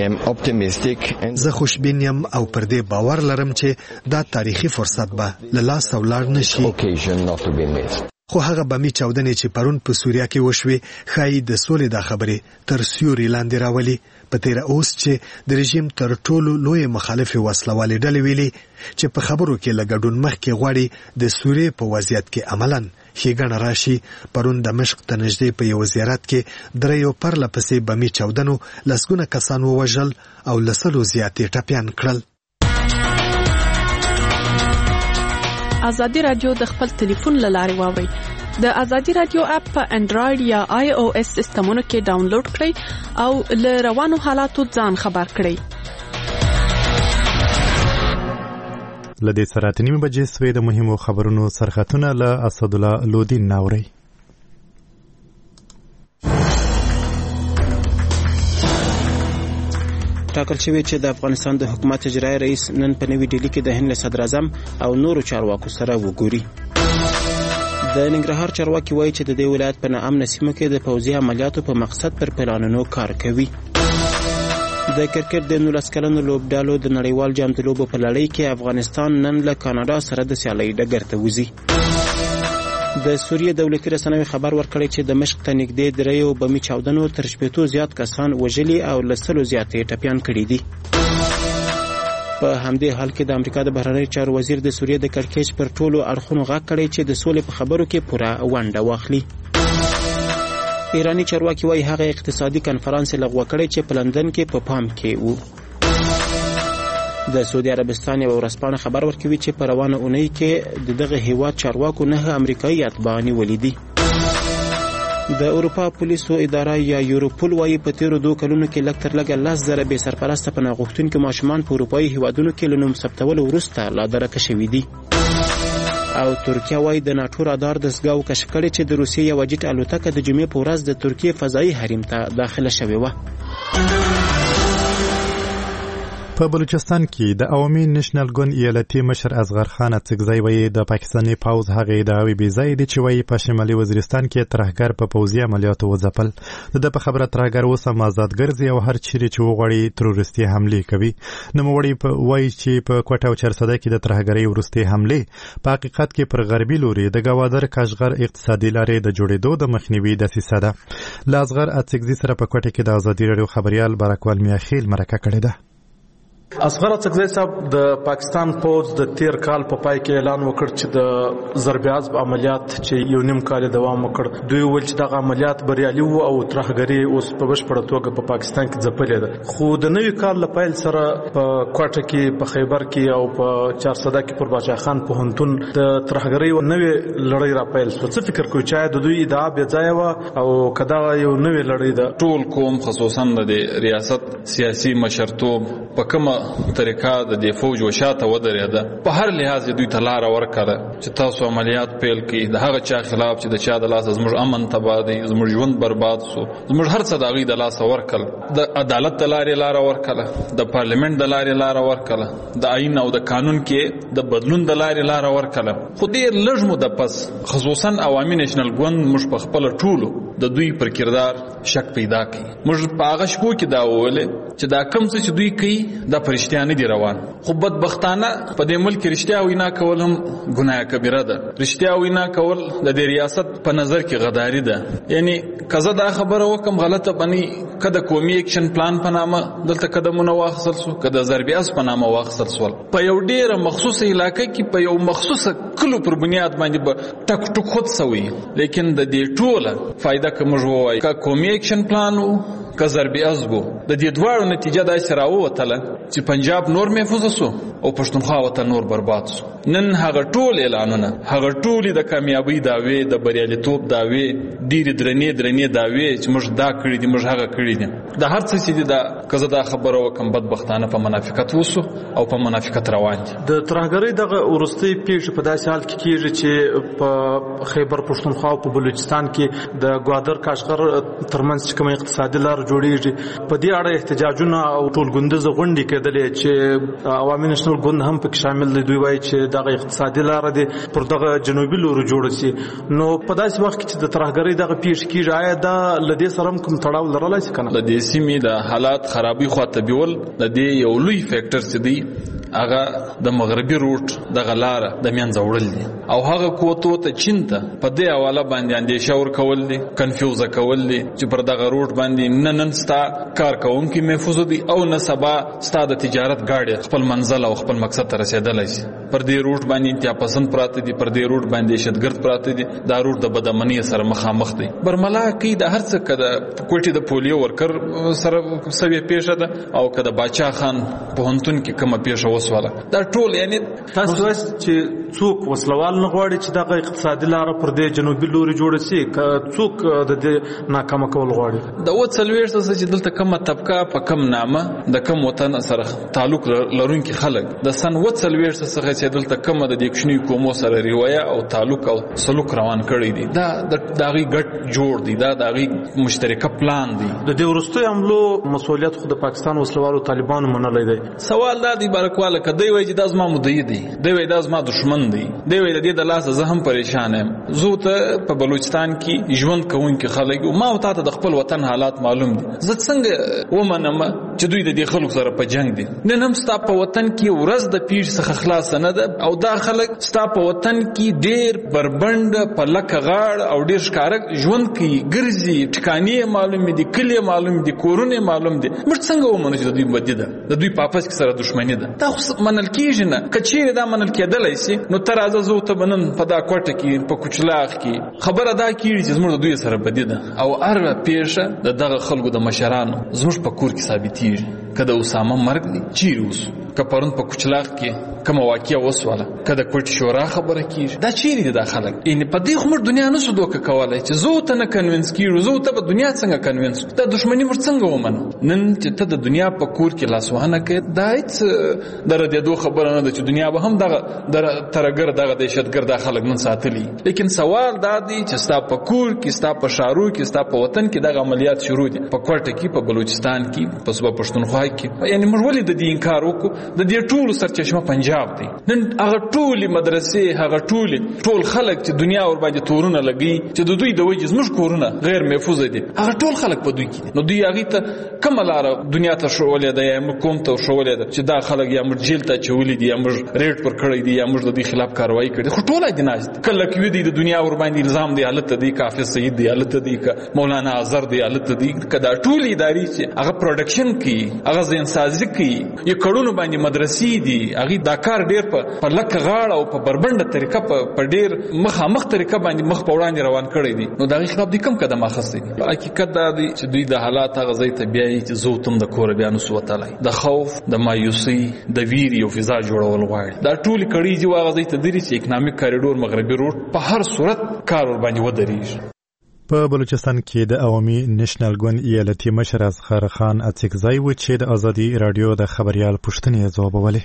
زه خوشبین یم او پر دې باور لرم چې دا تاریخي فرصت به له لاسه ولاړ نه شي. خو هغه بمي چاودنې چې پرون په سوریه کې وشوې ښایي د سولې دا خبرې تر سیوري لاندې راولي. په تیره اوس چې د رژیم تر ټولو لوی مخالفې وسلوالې ډلې ویلي چې په خبرو کې له ګډون مخکې غواړي د سوریې په وضعیت کې عملاً ښېګڼه راشي. پرون دمشق ته نږدې په یو زیارت کې دریو پرله پسې بمي چاودنو لسګونه کسان ووژل او له 100 زیاتې ټپیان کړل. ازادي رادیو د خپل ټلیفون له لارې واورئ. د ازادي رادیو اپ په انډراید یا iOS سیسټمونو کې ډاونلوډ کړئ او له روانو حالاتو ځان خبر کړئ. لدې سره 9 بجې سوې د مهمو خبرونو سرخطونه له اسدالله لودین ناوري. ټاکل شوی چې د افغانستان د حکومت اجرایي رئیس نن په نوې ډیلي کې د هند صدر اعظم او نورو چارواکو سره وګوري. د ننګرهار چارواکي وایي چې د دې ولایت په ناامنه سیمه کې د پوځي عملیاتو په مقصد پر پلانونو کار کوي. د کرکټ د 19 کلنو لوبډالو د نړیوال جام د لوبو په لړۍ کې افغانستان نن له کاناډا سره د سیالۍ ډګر ته وځي. د سوریې دولتي رسنیو خبر ورکړی چې دمشق ته نږدې دریو بمي چاودنو تر 80 زیات کسان وژلي او له 100 زیاتې ټپیان کړي دي. په همدې حال کې د امریکا د بهرنیو چارو وزیر د سوریې د کړکېچ پر ټولو اړخونو غږ کړی چې د سولې په خبرو کې پوره ونډه واخلي. ایرانی چارواکي وايي هغه اقتصادي کنفرانس لغوه کړی چې په لندن کې په پام کې و. د سعودي عربستان یو ورځپاڼه خبر ورکوي چې په روانه اونۍ کې دغه هیواد چارواکو 9 امریکایي اتباع نیولي دي. د اروپا پولیسو اداره یا یوروپول وايي په تیرو 2 کلونو کې لږ تر لږه 10,000 بې سرپرسته پناه غوښتونکي ماشومان په اروپایي هیوادونو کې له نوم ثبتولو وروسته لا درکه شوي دي. او ترکیه وايي د ناټو رادار دستګاو کشف کړی چې د روسیې یو جټ الوتکه د جمعې په ورځ د ترکیې فضایي حریم ته داخله شوې وه. په بلوچستان کې د عوامي نېشنل ګوند ایالتي مشر اصغر خان اڅکزی وایي د پاکستاني پوځ هغه ادعاوې بې ځایه دي چې وایي په شمالي وزیرستان کې ترهګر په پوځي عملیاتو وځپل. د په خبره ترهګر اوس هم آزاد ګرځي او هر چیرې چې وغواړي تروریستي حملې کوي. نوموړی وایي چې په کوټه او چرسده کې د ترهګرۍ وروستۍ حملې په حقیقت کې پر غربي لوري د ګوادر کاشغر اقتصادي لارې د جوړېدو د مخنیوي دسیسه ده. له اصغر اڅکزي سره په کوټه کې د ازادي راډیو خبريال برکوال میاخیل مرکه کړې ده. اصغر اڅکزی صاحب د پاکستان پوز د 13 کال په پای کې اعلان وکړ چې د ضرب عضب عملیات چې یو نیم کال دوام وکړ. دوی ویل چې دغه عملیات بریالي وو او ترهګری اوس په بشپړه توګه په پاکستان کې ځپلې ده. خو د نوي کال لپاره سره په کوټه کې په خیبر کې او په چارسده کې پر باچا خان پوهنتون د ترهګری او نوې لړۍ را پیل شو. څه فکر کوئ چې د دوی ادعا بې ځایه و او کدا یو نوې لړۍ ده؟ ټول قوم خصوصا د ریاست سیاسي مشرتوب په کومه طریقه د فوج وشاته ودرېده په هر لحاظ دوی ته لار ورکړه چې تاسو عملیات پیل کړئ د هغه چا خلاف چې د چا د لاس زموږ امن تباه دی، زموږ ژوند برباد شو، زموږ هر څه د هغوی د لاسه ورکړل. د عدالت د لارې لاره ورکړله، د پارلیمنت د لارې لاره ورکړله، د آئین او د قانون کې د بدلون د لارې لاره ورکړله. خو ډېر لږ موده پس خصوصا عوامي نیشنل ګوند موږ په خپله ټولو د دوی پر کردار شک پیدا کړي. موږ په هغه شپو کې دا وویلې چې دا کوم څه چې دوی کوي دا په رښتیا نه دي روان. خو بدبختانه په دې ملک کې رښتیا وینا کول هم ګناه کبیره ده. رښتیا وینا کول د دې ریاست په نظر کې غداري ده. یعنی کزه دا خبره وکم غلطه بني کده قومي اکشن پلان په نامه دلته قدمونه واخصل سو، کده ضربې اس په نامه واخصل سو. په یو ډیره مخصوصه علاقې کې په یو مخصوصه کلو پر بنیاد باندې ټک ټک خود سوي. لیکن د دې ټوله فائدہ کوم جوړوي کا قومي اکشن پلان او کا ضربې اسبو د دې دوړو نتیجه دا سره وته چې پنجاب نور محفوظ سو او پښتونخوا وته نور برباد سو. نن هغه ټول اعلانونه، هغه ټول د کامیابی داوی، د بریالیتوب داوی، ډیر درنې داوی چې موږ دا کړی دي، موږ هغه کړی دي. د هر څه چې دا کزه دا خبره وکم بدبختانه په منافقت وسو او په منافقت روان دي. د ترهګرۍ دغه ورستۍ پیښې په داسې حال کې کیږي چې په خیبر پښتونخوا او په بلوچستان کې د ګوادر کاشغر ترمنځ کوم اقتصادي لار جوړیږي. په دې اړه احتجاجونه او ټولګوندیز غونډې کېدلې چې عوامي نېشنل ګوند هم پکې شامل دی. دوی وایي چې دغه اقتصادي لار دی پر دغه جنوبي لور جوړ شي. نو په داسې وخت کې چې د ترهګرۍ دغه پیښ کیږي آیا دا لدې سره کوم تړاو لرلای شي کنه؟ د دې سیمې د حالات خرابي خواته بیول د دې یو لوی فیکټر چې دی هغه د مغربي روټ د غلاره د منځ وړل دي او هغه کوتو ته چین ته په دې حواله باندې اندیشه ور کول دي، کنفیوز کول دي چې پر دغه روټ باندې نن ستا کار کوونکي محفوظ دي او نه سبا ستا د تجارت گاډي خپل منزل او خپل مقصد ته رسیدلای شي. پر دې روټ باندې انتها پسند پراته دي، پر دې روټ باندې شتګرد پراته دي. دا روټ د بدامنۍ سره مخامخ دی. برملا کې د هر څه کده کوټي د پولیو ورکر سره سوي پیښه ده او کده باچا خان په هنتون کې کومه پیښه وسواله. دا ټول یعنی تاسو چې څوک وسلوال نه غواړي چې دغه اقتصادي لار پر دې جنوبي لوري جوړ شي، که څوک د دې ناکامه کول غواړي. د وڅلويشت چې دلته کومه طبقه په کم نامه د کم وطن سره تعلق لرونکي خلک د سن وڅلويشت څخه چې دلته کومه د دښنی کومو سره روایه او تعلق او سلوک روان کړی دي. دا د داغي ګټ جوړ دي، دا داغي مشترکه پلان دي. د دې ورستوي عملو مسؤلیت خو د پاکستان وسلوالو طالبانو منلای دي. سوال دا دی بارکواله کدی وای چې دا زما مدعي دي، دی وای دا زما دشمن دی، دی وای د دې د لاس زه هم پریشان یم. زه ته په بلوچستان کې ژوند کوونکي خلک او ما او ته د خپل وطن حالات معلوم دي. زه څنګه ومنم چې دوی د دې خلکو سره په جنگ دي؟ نن هم ستا په وطن کې ورځ د پیښ څخه خلاص نه ده او دا خلک ستا په وطن کې ډیر بربند په لکه غاړ او ډیر ښکارک ژوند کوي، ګرځي، ټکانې معلوم دي، کلی معلوم دي، کورونه معلوم دي. موږ څنګه ومنو چې دوی بدی ده، د دوی په اپس کې سره دښمنی ده؟ دا خو منل کېږي نه. کچېره دا منل کېدلای شي نو تر ازه زو ته بنن په دا کوټه کې په کوچلاغ کې خبره دا کیږي چې زموږ د دوی سره بدی ده او هر پیښه د دغه خلکو د مشرانو زموږ په کور کې ثابتېږي. کله اسامه مرګ دي چیرې اوس کپرون په کوچلاغ کې کوم واقعیا وسواله کله کوټ شورا خبره کیږي. دا چیرې دي داخله ان په دې خمر دنیا نه سودو کولای چې زو ته نه کنوینس کیږي، زو ته په دنیا څنګه کنوینس دا دښمنی مر څنګه ومنو؟ نن چې ته د دنیا په کور کې لاسوهنه کې دا هیڅ درته دوه خبره نه ده چې دنیا به هم دغه ترګر دغه دهشتګرد خلک نن ساتلی. لیکن سوال دا دی چې ستا په کور کې، ستا په شارو کې، ستا په وطن کې دغه عملیات شروع دي، په کوټه کې، په بلوچستان کې، په صوبه پښتونخوا کې. یعنی موږ ولې د دې انکار وکړو؟ د دې ټولو سرچشمه پنجاب دی. نن هغه ټولې مدرسې، هغه ټول خلک چې دنیا ور باندې تورونه لګي چې د دوی د وجې زموږ کورونه غیر محفوظ دي، هغه ټول خلک په دوی کې. نو دوی هغه ته کومه لار دنیا ته شوولې ده یا موږ کوم ته شوولې ده چې دا خلک یا موږ جیل ته چولې دي یا موږ ریټ پر کړی دي یا موږ د دې خلاف کاروایی کړې. خو ټول دي ناست کله کې دي د دنیا ور باندې الزام دی، حالت دی کا حافظ سید دی، حالت دی کا مولانا اظهر دی، حالت دی کدا ټول اداري چې هغه پروډکشن کوي، هغه ځین سازي کوي، یو کډونو باندې مدرسې دي، هغه دا کار ډیر په لکه غاړه او په بربنده طریقه په ډیر مخامخ طریقه باندې مخ په وړاندې روان کړی دي. نو دا خلاف دي کم قدم اخستي. حقیقت دا دی چې دوی د حالات هغه ځای ته بیاي چې زو تم د کور بیا نو سوتلای د خوف، د مایوسي، د ویری او فضا جوړول غواړي. دا ټول کړي چې هغه ځای ته دري چې اکونومیک کاریډور مغربي روټ په هر صورت کار ور باندې ودرېږي. په بلوچستان کې د عوامي نېشنل ګوند ایالتي مشر اصغر خان اڅکزی و چې د ازادي رادیو د خبريال پوښتنې ځوابولې.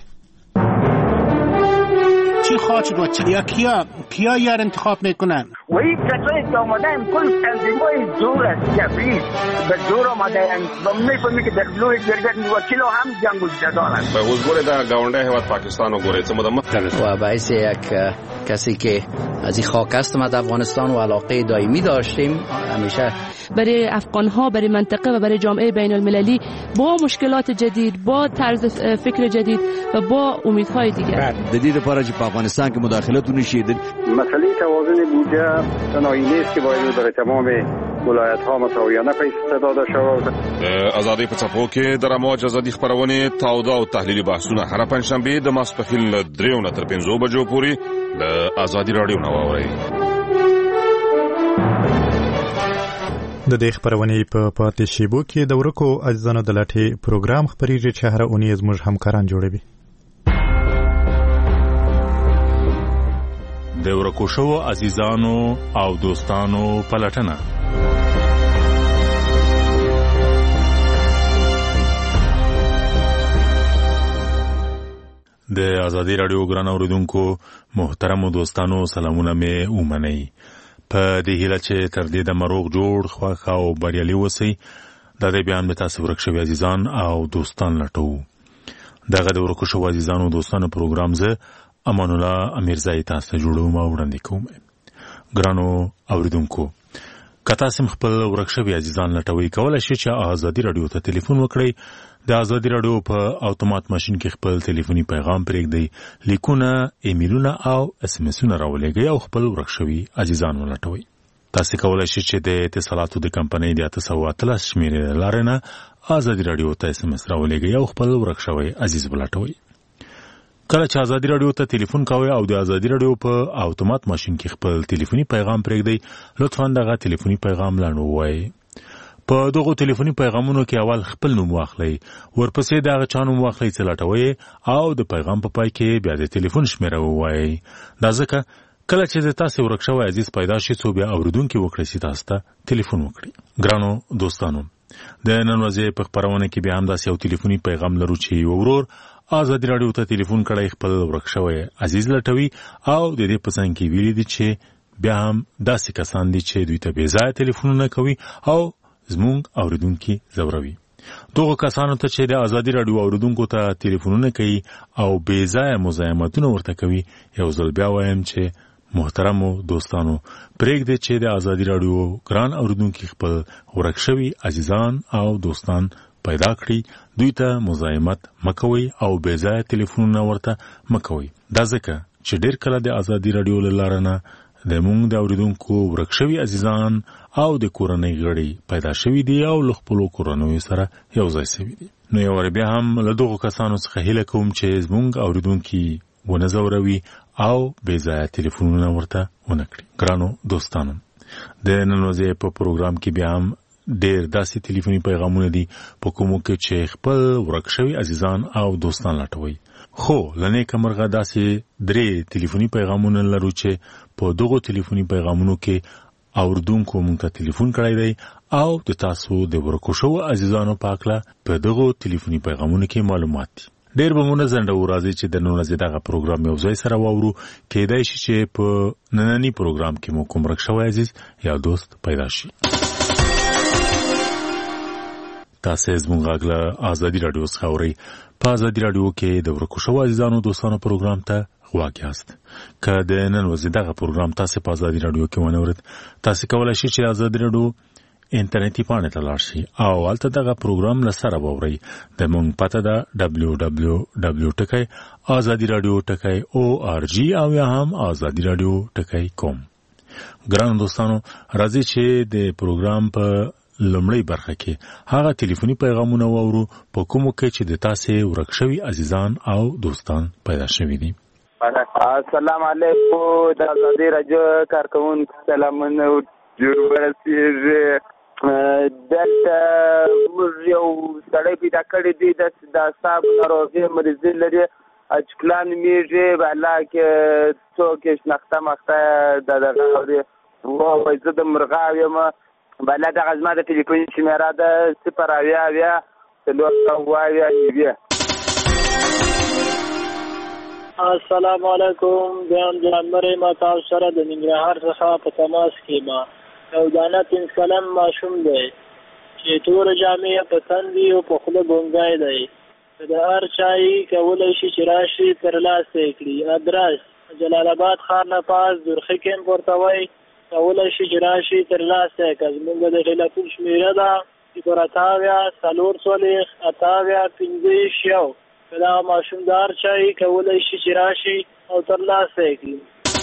چی خواهد شد و یا کیا یار انتخاب میکنن؟ و این کسایی که آمدن کل تنظیمای زور است، جبری به زور آمدن و میفهمی که در لوی جرگت وکیل هم جنگ و جدال است. به حضور در گاونده هیواد پاکستان و گوره و باعث یک کسی که از این خاک است ما در افغانستان و علاقه دائمی داشتیم همیشه برای افغان‌ها، برای منطقه و برای جامعه بین المللی با مشکلات جدید، با طرز فکر جدید و با امیدهای دیگر. جدید پارچ په افغانستان کې مداخلت ونشید. مسئله توازن بودجه تنهایی نیست که باید برای تمام ولایت‌ها مساویانه پیش داده شود. آزادی په څپو کې د رموج ازادي خبرونه تاوده او تحلیلي بحثونه هر پنځشنبه د ماسپښین له 3 تر 5 بجو پورې د آزادي رادیو نو اوري. د دې خبرونې په پاتې شیبو کې د ورکو اجزانو د لاټي پروګرام خبريږي چې هر اونیز موږ همکاران جوړوي. د ورکو شو عزیزانو او دوستانو پلټنه. د آزادی رادیو ګران اوریدونکو محترم دوستانو سلامونه مې ومنئ. په دې هیله چې تر دې د مروغ جوړ خوښ او بریالي اوسئ دا د بیا هم د تاسو ورک شوي عزیزان او دوستان لټوو. دغه د ورکو شوو عزیزانو دوستانو پروګرام زه امان الله امیرزای تاسو ته جوړوم او وړاندې کوم. ګرانو اوریدونکو، که تاسو خپل ورک شوي عزیزان لټوي، کولی شئ چې ازادي راډیو ته ټلیفون وکړئ. د ازادي راډیو په اتومات ماشین کې خپل ټلیفوني پیغام پرېږدئ، لیکونه، ایمیلونه او اس ام اسونه راولېږئ او خپل ورک شوي عزیزان ولټوئ. تاسو کولی شئ چې د اتصالاتو د کمپنۍ د 813 شمېرې له لارې نه ازادي راډیو ته اس ام اس راولېږئ او خپل ورک شوی عزیز ولټوئ. کله چې ازادي راډیو ته ټلیفون کوئ او د ازادي راډیو په اتومات ماشین کې خپل ټلیفوني پیغام پرېږدئ، لطفا دغه ټلیفوني پیغام لنډ ووایئ. په دغو ټلیفوني پیغامونو کې اول خپل نوم واخلئ، ورپسې د هغه چا نوم واخلئ چې لټوئ او د پیغام په پای کې بیا د ټلیفون شمېره ووایئ. دا ځکه کله چې د تاسې ورک شوی عزیز پیدا شي، څو بیا اورېدونکي وکړئ چې تاسو ته ټلیفون وکړي. ګرانو دوستانو، د نن ورځې په خپرونه کې بیا هم داسې یو ټلیفوني پیغام لرو چې یو ورور ازادي راډیو ته ټلیفون کړی، خپل ورک شوی عزیز لټوي او د دې په څنګ کې ویلي دي چې بیا هم داسې کسان دي چې دوی ته بې ځایه ټلیفونونه کوي او زمونږ اوریدونکي ځوروي. دغو کسانو ته چې د ازادي راډیو اوریدونکو ته ټلیفونونه کوي او بې ځایه مزاحمتونه ورته کوي، یو ځل بیا وایم چې محترمو دوستانو، پرېږدئ چې د ازادي راډیو ګران اوریدونکي خپل ورک شوي عزیزان او دوستان پیدا کړي، دوی ته مزاحمت مکوئ او بې ځایه ټلیفونونه ورته مکوئ. دا ځکه چې ډېر کله د ازادي راډیو له لارې نه د مونږ د اوریدونکو ورک شوي عزیزان او د کورنۍ غړي پیدا شوي دي او له خپلو کورنیو سره یو ځای شوي دي. نو یو وار بیا هم له دغو کسانو څخه هیله کوم چې زمونږ اوریدونکي ونه ځوروي او بې ځایه ټلیفونونه ورته ونه کړي. ګرانو دوستانو، د نن ورځې په پروګرام کې بیا هم ډېر داسې ټلیفوني پیغامونه دي په کومو کې چې خپل ورک شوي عزیزان او دوستان لټوي. خو له نیکه مرغه داسې 3 ټلیفوني پیغامونه لرو چې په دغو ټلیفوني پیغامونو کې اوریدونکو مونږ ته ټلیفون کړی دی او د تاسو د ورکو شوو عزیزانو په هکله په دغو ټلیفوني پیغامونو کې معلومات دي. ډېر به مو نه ځنډوو، راځئ چې د نن ورځې دغه پروګرام یو ځای سره واورو. کیدای شي چې په ننني پروګرام کې مو کوم ورک شوی عزیز یا دوست پیدا شي. تاسو زموږ غږ له ازادي راډیو څخه اورئ. په ازادي راډیو کې د ورکو شوو عزیزانو دوستانو پروګرام ته غواګ یاست. که د نن ورځې دغه پروګرام تاسو په ازادي راډیو کې ونه اورئ، تاسو کولی شئ چې ازادي راډیو انټرنیټي پاڼې ته لاړ شئ او هلته دغه پروګرام له سره واورئ. د مونږ پته ده www.azadiradio.org او یا هم azadiradio.com. ګرانو دوستانو، راځئ چې د پروګرام په لومړی برخه کې هغه ټلیفوني پیغامونه واورو په کومو کې چې د تاسې ورک شوي عزیزان او دوستان پیدا شوي دي. السلام علیکم، د ازادي راډیو کارکوونکو سلامونه ورسیږي. دلته موږ یو سړی پیدا کړی دی د اعصاب ناروغۍ مریض لري، اچکلان میږي بالا کې څوک شناخته مخته د دغه وایي زه د مرغاو یم بالا دغه زما د ټلیفون شمېره ده 080 السلام علیکم، بیان جانمره ما تاسو سره د ننګرهار څخه په تماس کې ما یو دانه 3 کلن ماشوم دی چې تور جامې په تن دي او په خوله ګونګای دی. د هر چای کولی شي چې راشي ترلاسه کړي. ادرس جلال آباد ښار نه پاس درخي کیمپ ورته وایي، کولی شي چې راشي ترلاسه کړي. زموږ د ټلیفون شمېره ده 080 دا ماشوم دار چای کولی شي چې راشي او ترلاسه کړي.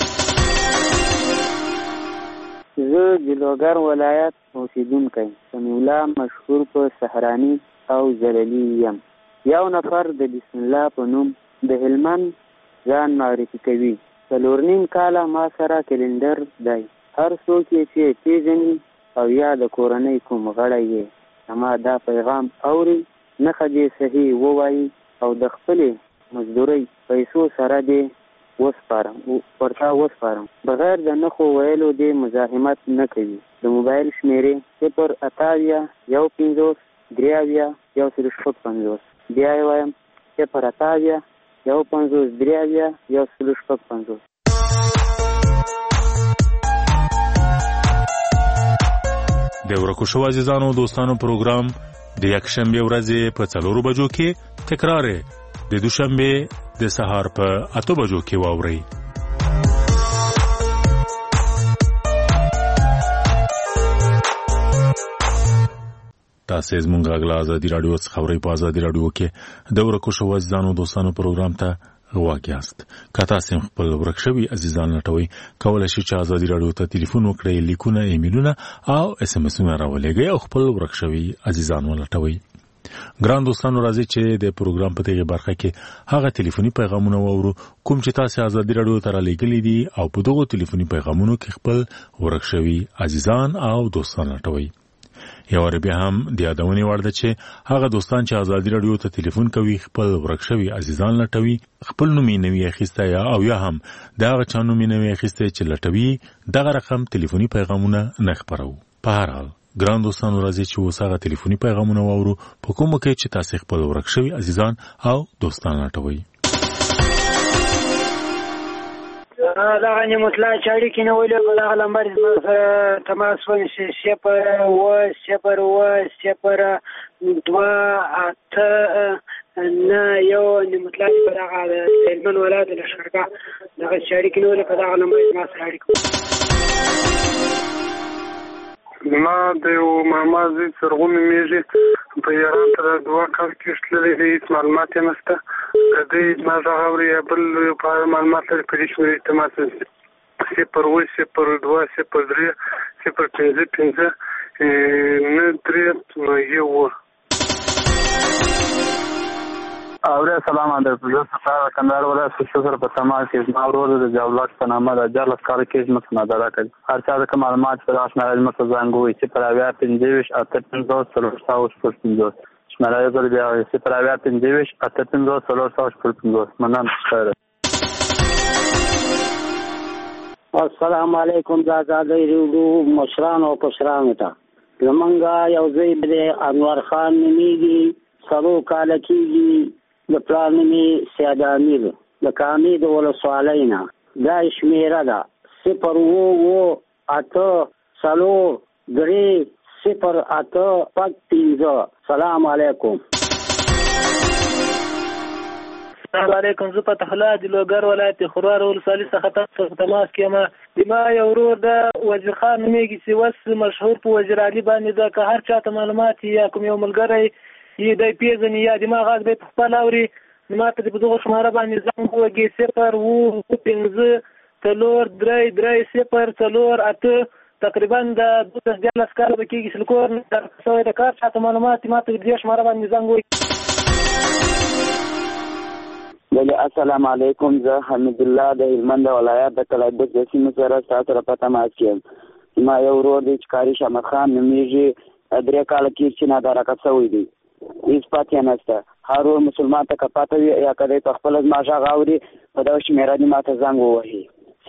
زه جلوګر ولایت اوسیدونکی سمیع الله مشهور په سهرانی او زللی یم. یو نفر د بسم الله په نوم د هلمند ځان معرفي کوي. 4.5 کاله ما سره کلندر دی. هر څوک یې چې پیژني او یا د کورنۍ کوم غړی یې زما دا پیغام اوري نښه دې صحیح ووایي او د خپلې مزدورۍ پیسو سره دې ورته وسپارم. بغیر د نښو ویلو دې مزاحمت نه کوي. د موبایل شمېرې 080 بیا یې وایم 080 د ورکو شو عزیزانو دوستانو پروګرام د یکشنبه ورځې په 4 بجو کې تکرار د دوشنبه د سهار په 8 بجو کې واوري. تاسو زموږ غلا آزادي رادیو څخه خبري په آزادي رادیو کې د ورکو شو عزیزانو دوستانو پروګرام ته غواګیاست. کته سم خپل ورکشوي عزیزان لټوي کولای شي چې آزادي رادیو ته ټلیفون وکړي، لیکونه، ایمیلونه او اس ام اسونه راولېږي او خپل ورکشوي عزیزان ولټوي. ګران دوستانو راځي چې د پروګرام په دغه برخه کې هغه ټلیفوني پیغامونه وورو کوم چې تاسو آزادي رادیو ته رالیږلي دي او په دغه ټلیفوني پیغامونو کې خپل ورکشوي عزیزان او دوستان لټوي. یو بیا هم د یادونې وړ ده چې هغه دوستان چې آزادي رادیو ته ټلیفون کوي خپل ورکشوي عزیزان لټوي، خپل نوم یې نوی اخیسته یا هم د هغه چا نوم یې نوی اخیسته چې لټوي دغه رقم ټلیفوني پیغامونه نه خپرو. په هر حال ګران دوستانو راځي چې اوس هغه ټلیفوني پیغامونه واورو په کومه کې چې تاسو خپل ورکشوي عزیزان او دوستان لټوي. دغه نعمتالله چې اړیکې نه ولې په دغه لمبر تماس ونیسي 0-2-8-9 نعمتالله چې په دغه هلمند ولایت لښکرګاه دغه چې اړیکې نه ولې په دغه لمبر زما سره اړیکه ما د یو ماما زوی سرغون نومیږي په ایران ته د 2 کال کې تللی دی، هېڅ معلومات یې نشته. د دوی زما غږ اوري یا بل په اړه معلومات لري په دې شمېرې تماس ونیسي 0-2-0-3-0-5-5-9-3-1. اوره سلام علیکم. زه سفر کندهار ولایت سره په تماس کې زما ورور د جوړلاک په نامه د 14 کال کې زما مداره کړ. هر چا د معلومات پر اساس مته زنګوي چې پر 0-5-8-5-0-3-50 شماره یې بیا 0-5-8-5-0-3-50 مننه. السلام علیکم. دا آزادي رادیو مشران او پشران ته زمونږه یو ځای د انور خان نومیږي، 3 کال کېږي، د پلان نومي سیاد امیر د کامې د ولسوالۍ نه. دا شمېره ده 0-2-8-3-0-8-5. سلام علیکم. السلام علیکم. زه فتح الله د لوګر ولایت خروار ولسوالۍ څخه تاسو تماس کوم. ما یو ورور د وزیر خان نومیږي چې وس مشهور په وزیر علي باندې ده. که هر چاته معلومات یا کوم یو ملګری یې د پیژنې یا د ما غږ به په خپل اوري ما ته په دغه شماره باندې زنګ وکړي 0-5-3-3-0-8 تقریبا د 12 کال به کېږي چې کور در سوی د کار چاته معلومات ما ته دې شماره باندې زنګ وکړي. السلام علیکم. زه حمید الله د هلمند ولایت د کلایبک د سیمې سره سره په تماس کې یم. ما یو ورور دی چې کاري شمد خان نومیږي، 3 کال کې چې ناداره شوی دی، هیڅ پاتې نشته. هر ور مسلمان ته کپاته وي یا کله په خپل ما غږ اوري په دا شمیره دې ماته زنګ ووهي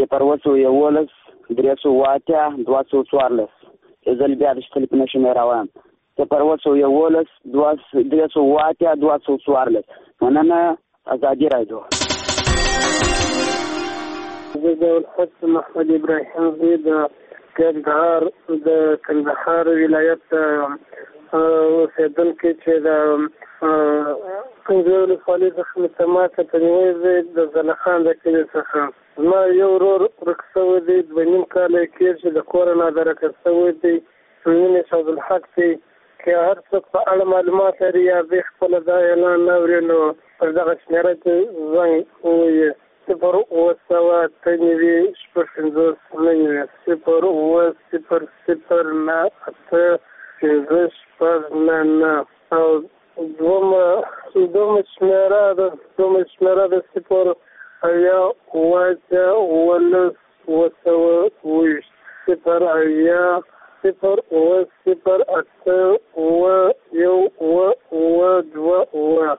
0-1-2-8-214. ځل بیا د ټلیفون شمیره وایم 0-1-2-8-214. مننه. آزادي رادیو. زه د الحق محمد ابراهیم زوی د کندهار ولایت اوسېدونکی چې د څنګه ولسوالۍ څخه تماس ته نیولی دی د زلخان د کلي څخه. زما یو ورور ورک شوی دی، 2.5 کاله یې کېږي چې د کوره ناداره کړ شوی دی. نوم یې شهادالحق دی. که هر څوک په اړه معلومات لري یا دوی خپله دا اعلان نه اوري نو پر دغه شمېره کې زنګ ووهي 0-8-0-9-8-5-9. او دومره شمېره ده 0-8-0-8-2.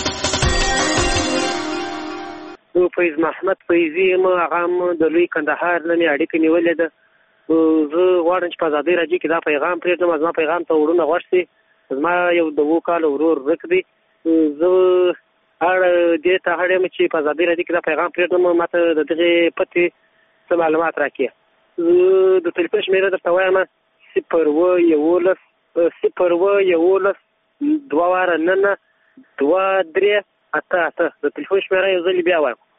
فیض محمد فیضي یم، هغه هم د لوی کندهار نه مې اړیکه نیولې ده. زه غواړم چې په ازادۍ راډیو کې دا پیغام پرېږدم. زما پیغام ته وروڼه غوږ شي. زما یو د 2 کاله ورور ورک دی. زه دې ته اړ یم چې په ازادۍ راډیو کې دا پیغام پرېږدم، ما ته د دغې پتې څه معلومات راکړي. زه د ټلیفون شمېره درته وایم دوه واره ننه 2-3-8 د تلیفون شمیره یو ځل بیا وایم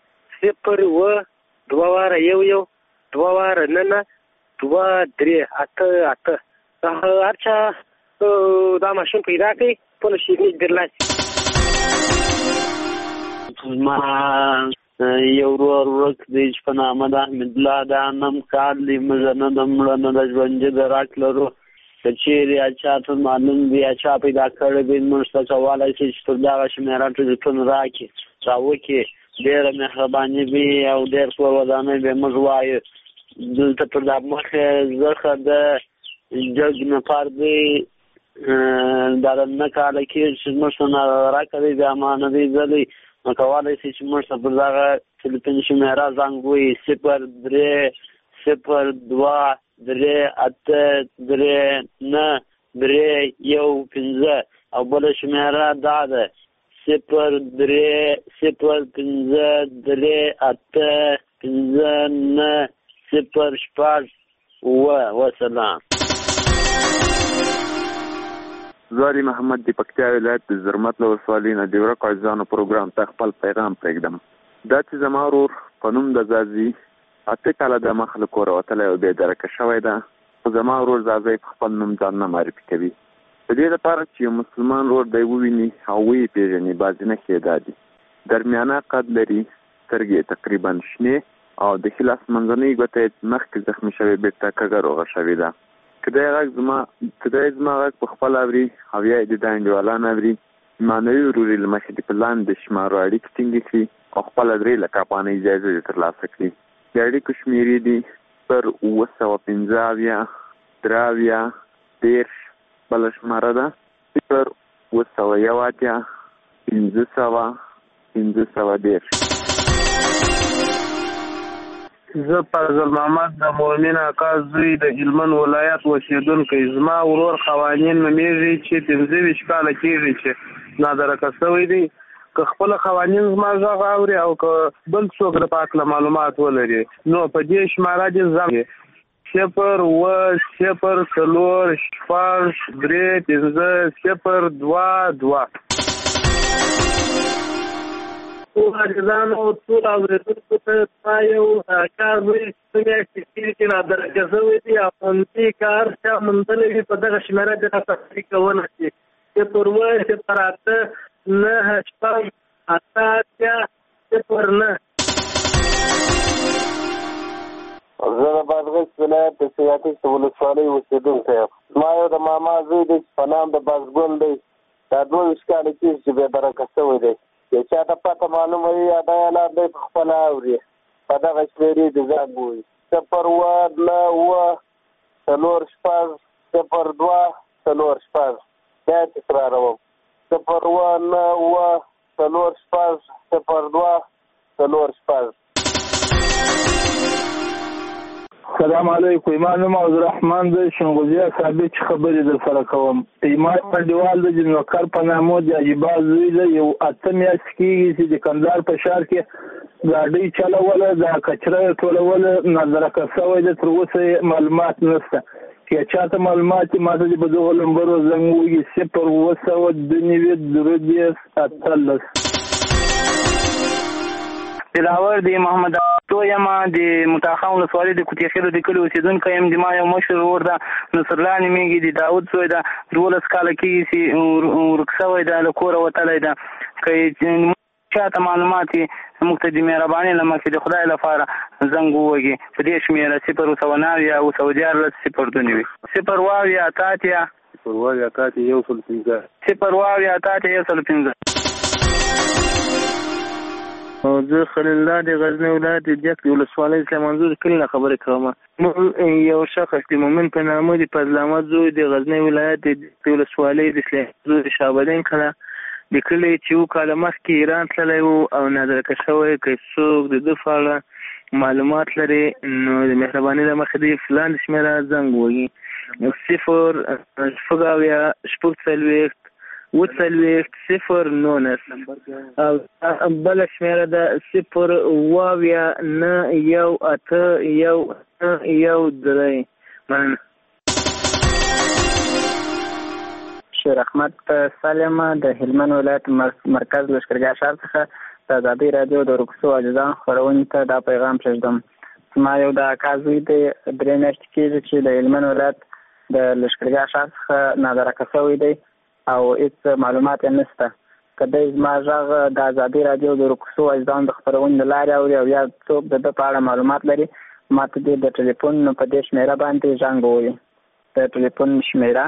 0-2-1-1 2 واره ننه 2-3-8 هر چا دا ماشین پیدا کړي ټول شي درلاسي ما یو ورک دی چې په نامه د احمد الله د نم کار دی مزنه د مړه نه د ژوند د راک لرو کچېری اچا ته معلوم دی اچا پیدا کړی به موږ ته سوالای شي چې دا شمیره ته ټون راکې راوکې ډېر مهرباني به او ډېر څور ودانه به موږ وایو دلته پر د مخه زخه د جګ نه پردي دا نه کاله کې چې موږ نه راکړي د امانه دی ځلې نو کولای شي چې موږ په دغه تلیفون شمیره زنګ وي 0-3-2-3-8-3-9-3-1-5 او بل شمیره دا ده 0-3-2-3-8-3-9-0-6 وسلام. زواری محمد دی پکتیا ولایت د زرمت ولسوالۍ نه د ورکو عزیزانو پروګرام ته خپل پیغام پرېږدم. دا چې زما ورور په نوم د زازي 8 کاله د مخ له کوره وتلی او بېدرکه شوی ده، خو زما ورور زازی په خپل نوم ځان نه معرفي کوي. د دې لپاره چې یو مسلمان ورور دی وویني او ویې پېژني بعضې نښې یې دا دي: درمیانه قد لري، سترګې تقریبا شنې او د ښي لاس منځنۍ ګوته یې مخکې زخمي شوې بېرته کږه روغه شوې ده. که دی زما غږ په خپل اوري او یا یې د دا انډیوالان اوري، معنوي وروري له مخې د پلان د شمارو اړیکې ټینګې کړي او خپله 3 لک افغانۍ جایزه یې ترلاسه کړي. د اړیکو شمېرې دي 0-915-30-13 بله شماره ده 0-1-15-510. زه فضل محمد د مؤمن اکا زوی د هلمند ولایت اوسېدونکی. زما ورور قوانین نومیږي چې 15 کاله کېږي چې نادرکه شوی دی. که خپل قوانین زما غږ اوري او که بل څوک د پاک له معلومات ولري نو په دې شماره دې زنګ 0-0-4-3-5-0-2-2. ټول ټول اورېدونکو ته دا یو کار وایي چې میاشتې کېږي چې نادرکه شوی دی او همدې کار چا موندلی وي په دغه شمېره دې تصدیق کوونه شي 0-8-9-8-0-9. زه د بادغیس ولایت د سیاتیک ولسوالۍ اوسېدونکی یم. زما یو د ماما زوی دی چې په نام د بازګل دی. دا 22 کاله کېږي چې بېدرکه شوی دی. که چا ته پته معلومه وي یا دا اعلان دی په خپله اوري په دغه شمېرې د زنګ ووایي 0-1-9-4-0-2-4-6. بیا یې تکراروم 0-1-9-4-0-2-4-6. السلام علیکم. ایمان نوم عبدالرحمن د شنغوزیه ثابت خبرې در سره کوم. ایمان پنډیوال د جنوکر په نامو د عجیبا زوی دی. یو 8 میاشتې کېږي چې د کندهار په ښار کې ګاډۍ چلوله، د کچره یې ټولوله، نادرکه شوی دی. تر اوسه یې معلومات نشته. که چاته معلومات ما ته په دغو نمبرو زنګ ووهي 0-2-2-18. دلاور دی محمد تو یم د متاخم ولسوالۍ د کوټیخیلو د کلي اوسېدونکی یم. د ما یو مشر ورور ده نصرالله نومېږي، د داود زوی ده. 12 کاله کېږي چې ورک شوی ده، له کوره وتلی ده. که چاته معلومات یې موږ ته د مهربانۍ له مخې د خدای لپاره زنګ ووهي په دې شمېره 0-9-0-2-0-2 0-1-8-0-1-5. زه خلیل الله د غزنی ولایت د جک ولسوالۍ اسلام منظور کلي نه خبرې کوم. یو شخص د مؤمن په نامه د فضل احمد زوی د غزنی ولایت د ولسوالۍ د اسلام منظور د شابدین کله د کلي چې 2 کاله مخکې ایران تللی و او نادرکه شوی. که څوک د ده په اړه معلومات لري نو د مهربانۍ له مخې د فلان شمېره زنګ ووهي 0-0-0-19 او بله شمېره ده 0-1-9-1-8-1-3. مننه. شیر احمد سالم د هلمند ولایت مرکز لښکرګاه ښار څخه د ازادي راډیو د رکسو عاجزان خپرونې ته دا پیغام پرېږدم. ما یو د اکا زوی دی 3 میاشتې کېږي چې د هلمند ولایت د لښکرګاه ښار څخه نادرکه شوی دی او هېڅ معلومات یې نشته. که دی زما غږ د ازادي راډیو د رکسو عاجزانو د خپرونې له لارې اوري او یا څوک د ده په اړه معلومات لري ما ته دې د ټلیفون په دې شمېره باندې زنګ ووهي. د ټلیفون شمېره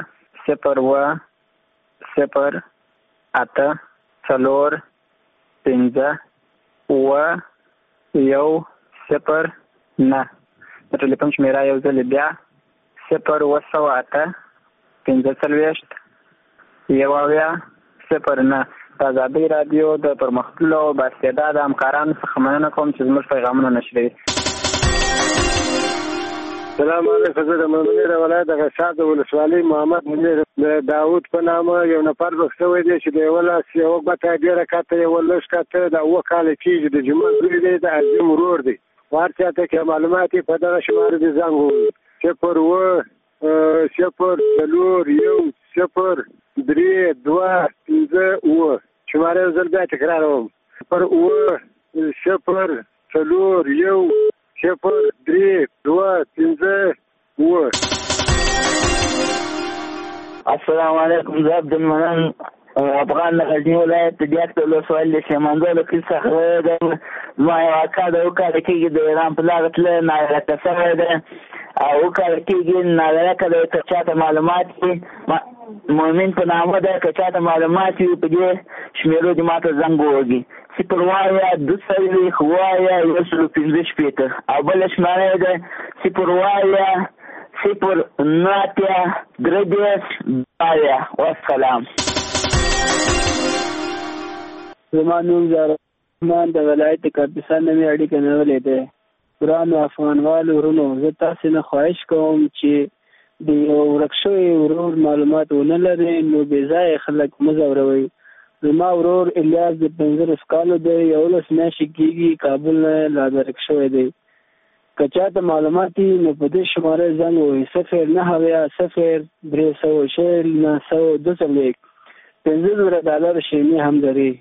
0 د ټلیفون شمېره یو ځل بیا 0 د ازادي راډیو د پرمختللو او بااستعداده همکارانو څخه مننه کوم چې زموږ پیغامونه نشروي. سلام علیکم. زه د مدینه ولایت د غشاد ولسوالۍ محمد منیر د داوود په نامه یو نفر بخښوي دی چې د یو لاس یو بټه ډیره کاته یو لږ کاته د اوه کال کېږي د جمعه زوی دی د عظیم ورور دی. وارچا ته کې معلومات په دغه شمار دي زنګ ووهي 0 شماره زل بیا تکراروم 0 السلام علیکم. زه عبدالمنان افغان غزنی ولایت د دیاک ولسوالۍ شمانځو له کلي څخه د ما یو اکا د اوه کاله کېږي د ایران په لاره تله نادرکه شوی دی او اوه کاله کېږي نادرکه دی. که چاته معلومات وي مؤمن په نامه ده که چاته معلومات وي په دې شمېرو دې ما ته زنګ ووهي 0 2 115 او بله شماره ده 0 والسلام. زما نوم زهرالرحمن د ولایت کاپیسا نه مې اړیکه نیولې ده. ګرانو افغانوالو ورونو زه تاسې نه خواهش کوم چې د یو ورک شوي ورور معلومات ونه لرئ نو بې ځایه خلک مه ځوروئ. زما ورور الیاس د 15 کالو دی 11 میاشتې کېږي کابل نه نادرک شوی دی. که چاته معلومات وي نو په دې شماره زنګ ووهي 0 $50 شیریني هم لري.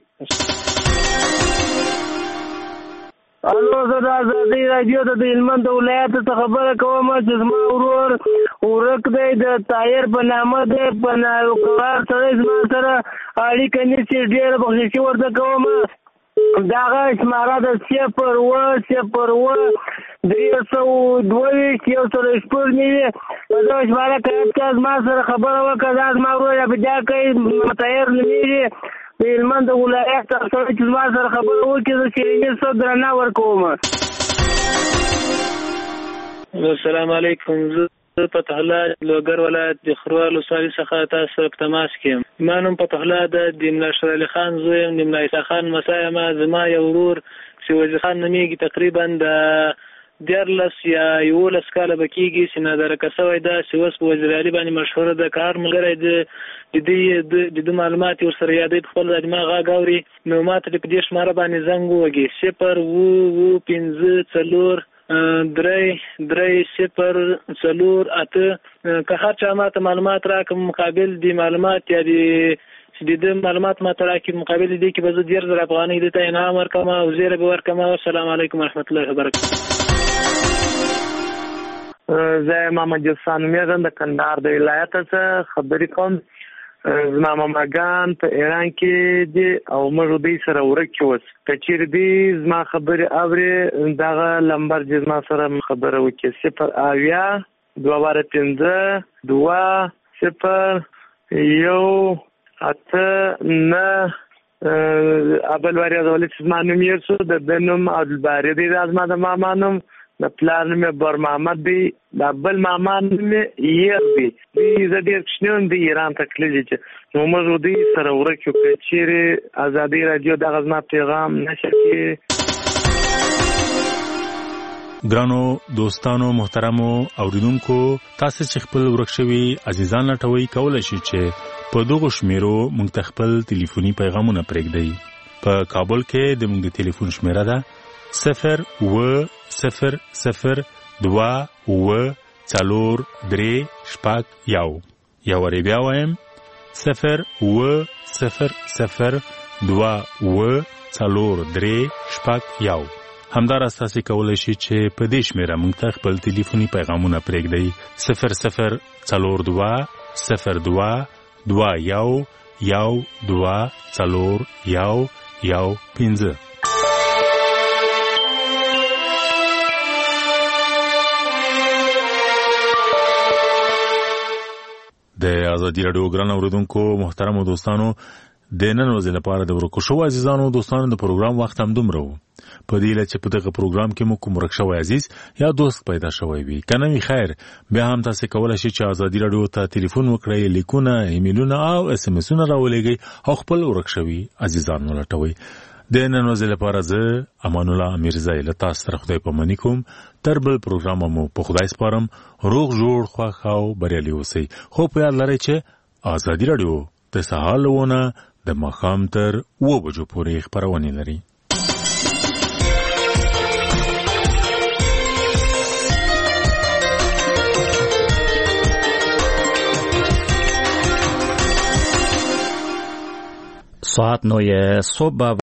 الو زه د ازادي راډیو د هلمند ولایت څخه خبره کوم چې زما ورور ورک دی د طاهر په نامه دی په ناروکوار سره زما سره اړیکه نیسي ډېره بخښنه ورته کوم. دغه شماره د 0 322 یو سره شپږ نیوي په دغه شماره که زما سره خبره وکړه دا زما ورور بیا دا کوي طاهر نومېږي د هلمند ولایت څخه چې زما سره خبره وکړي زه شیریني څه درنه ورکوم. السلام علیکم. زه فتح الله لوګر ولایت د خروال ولسوالۍ څخه تاسو سره په تماس کې یم. ما نوم فتح الله د ملا شیر علي خان زوی یم. د ملا عیسی خان مسا یم. زما یو ورور چې وزیر خان نومېږي تقریبا د 14 یا 11 کاله به کېږي چې نادرکه شوی ده چې اوس په وزیر علي باندې مشهوره ده. که هر ملګری د ده معلومات یې ورسره یادوي په خپل دماغ غږ اوري نو ما ته په دې شماره باندې زنګ ووهي 0 که هر چا ما ته معلومات راکړي مقابل د معلومات یا د معلومات ما ته راکړي مقابل دې کې به زه 10,000 افغانۍ دې ته انعام ورکړم او زیره به ورکړم. السلام علیکم ورحمت الله وبرکاته. زه محمد جسان نومېږم د کندهار د ولایت څخه خبرې کوم. زما ماماګان په ایران کې دي او موږ دوی سره ورک اوس. که چیرې دوی زما خبرې اوري دغه لمبر چې زما سره خبره وکړي 0 2 2 0 ابل واری د ولې زما نوم یې څه د بنوم عبدالباری دی زما د ماما نوم د پلار نوم بر محمد دی د بل ماما نوم یې دی زه ډېر کوچنی دی ایران ته تللی چې نو موږ دوی سره ورک یو. که چیرې ازادي راډیو دغه زما پیغام نشر کړي. ګرانو دوستانو محترمو اوریدونکو تاسو چې خپل ورک شوي عزیزان لټوي کولای شئ چې په دغه شمیرو موږ ته خپل ټلیفوني پیغامونه پرېږدئ. په کابل کې د موږ د ټلیفون شمیره ده 0 2 4 3 1 یا وری بیا وایم 020002243 همداراز تاسو کولای شئ چې په دې شمیره موږ ته خپل ټلیفوني پیغامونه پرېږدئ 00221224115. د ازادي راډیو ګران اوریدونکو محترم دوستانو د نن ورځې لپاره د ورکو شو عزیزانو دوستانو د پروګرام وخت هم دومره و. په دې لچ په دغه پروګرام کې مو کوم ورکشو عزیز یا دوست پیدا شوی وي کنه وی خیر بیا هم تاسو کولای شئ چې ازادي راډیو ته ټلیفون وکړئ لیکونه ایمیلونه او اس ام اسونه راولېږئ او خپل ورکشوي عزیزانو لټوي. د نن ورځې لپاره زه امان الله میرزای له تاسو سره خدای پاماني کوم. تر بل پروګرام مو په خدای سپارم. روغ جوړ خوښ او بریالي اوسئ. خو په یاد لرئ چې ازادي راډیو د سهار لونه د ماښام تر 2 بجو پورې خبرونه لري. ساعت 9 صبح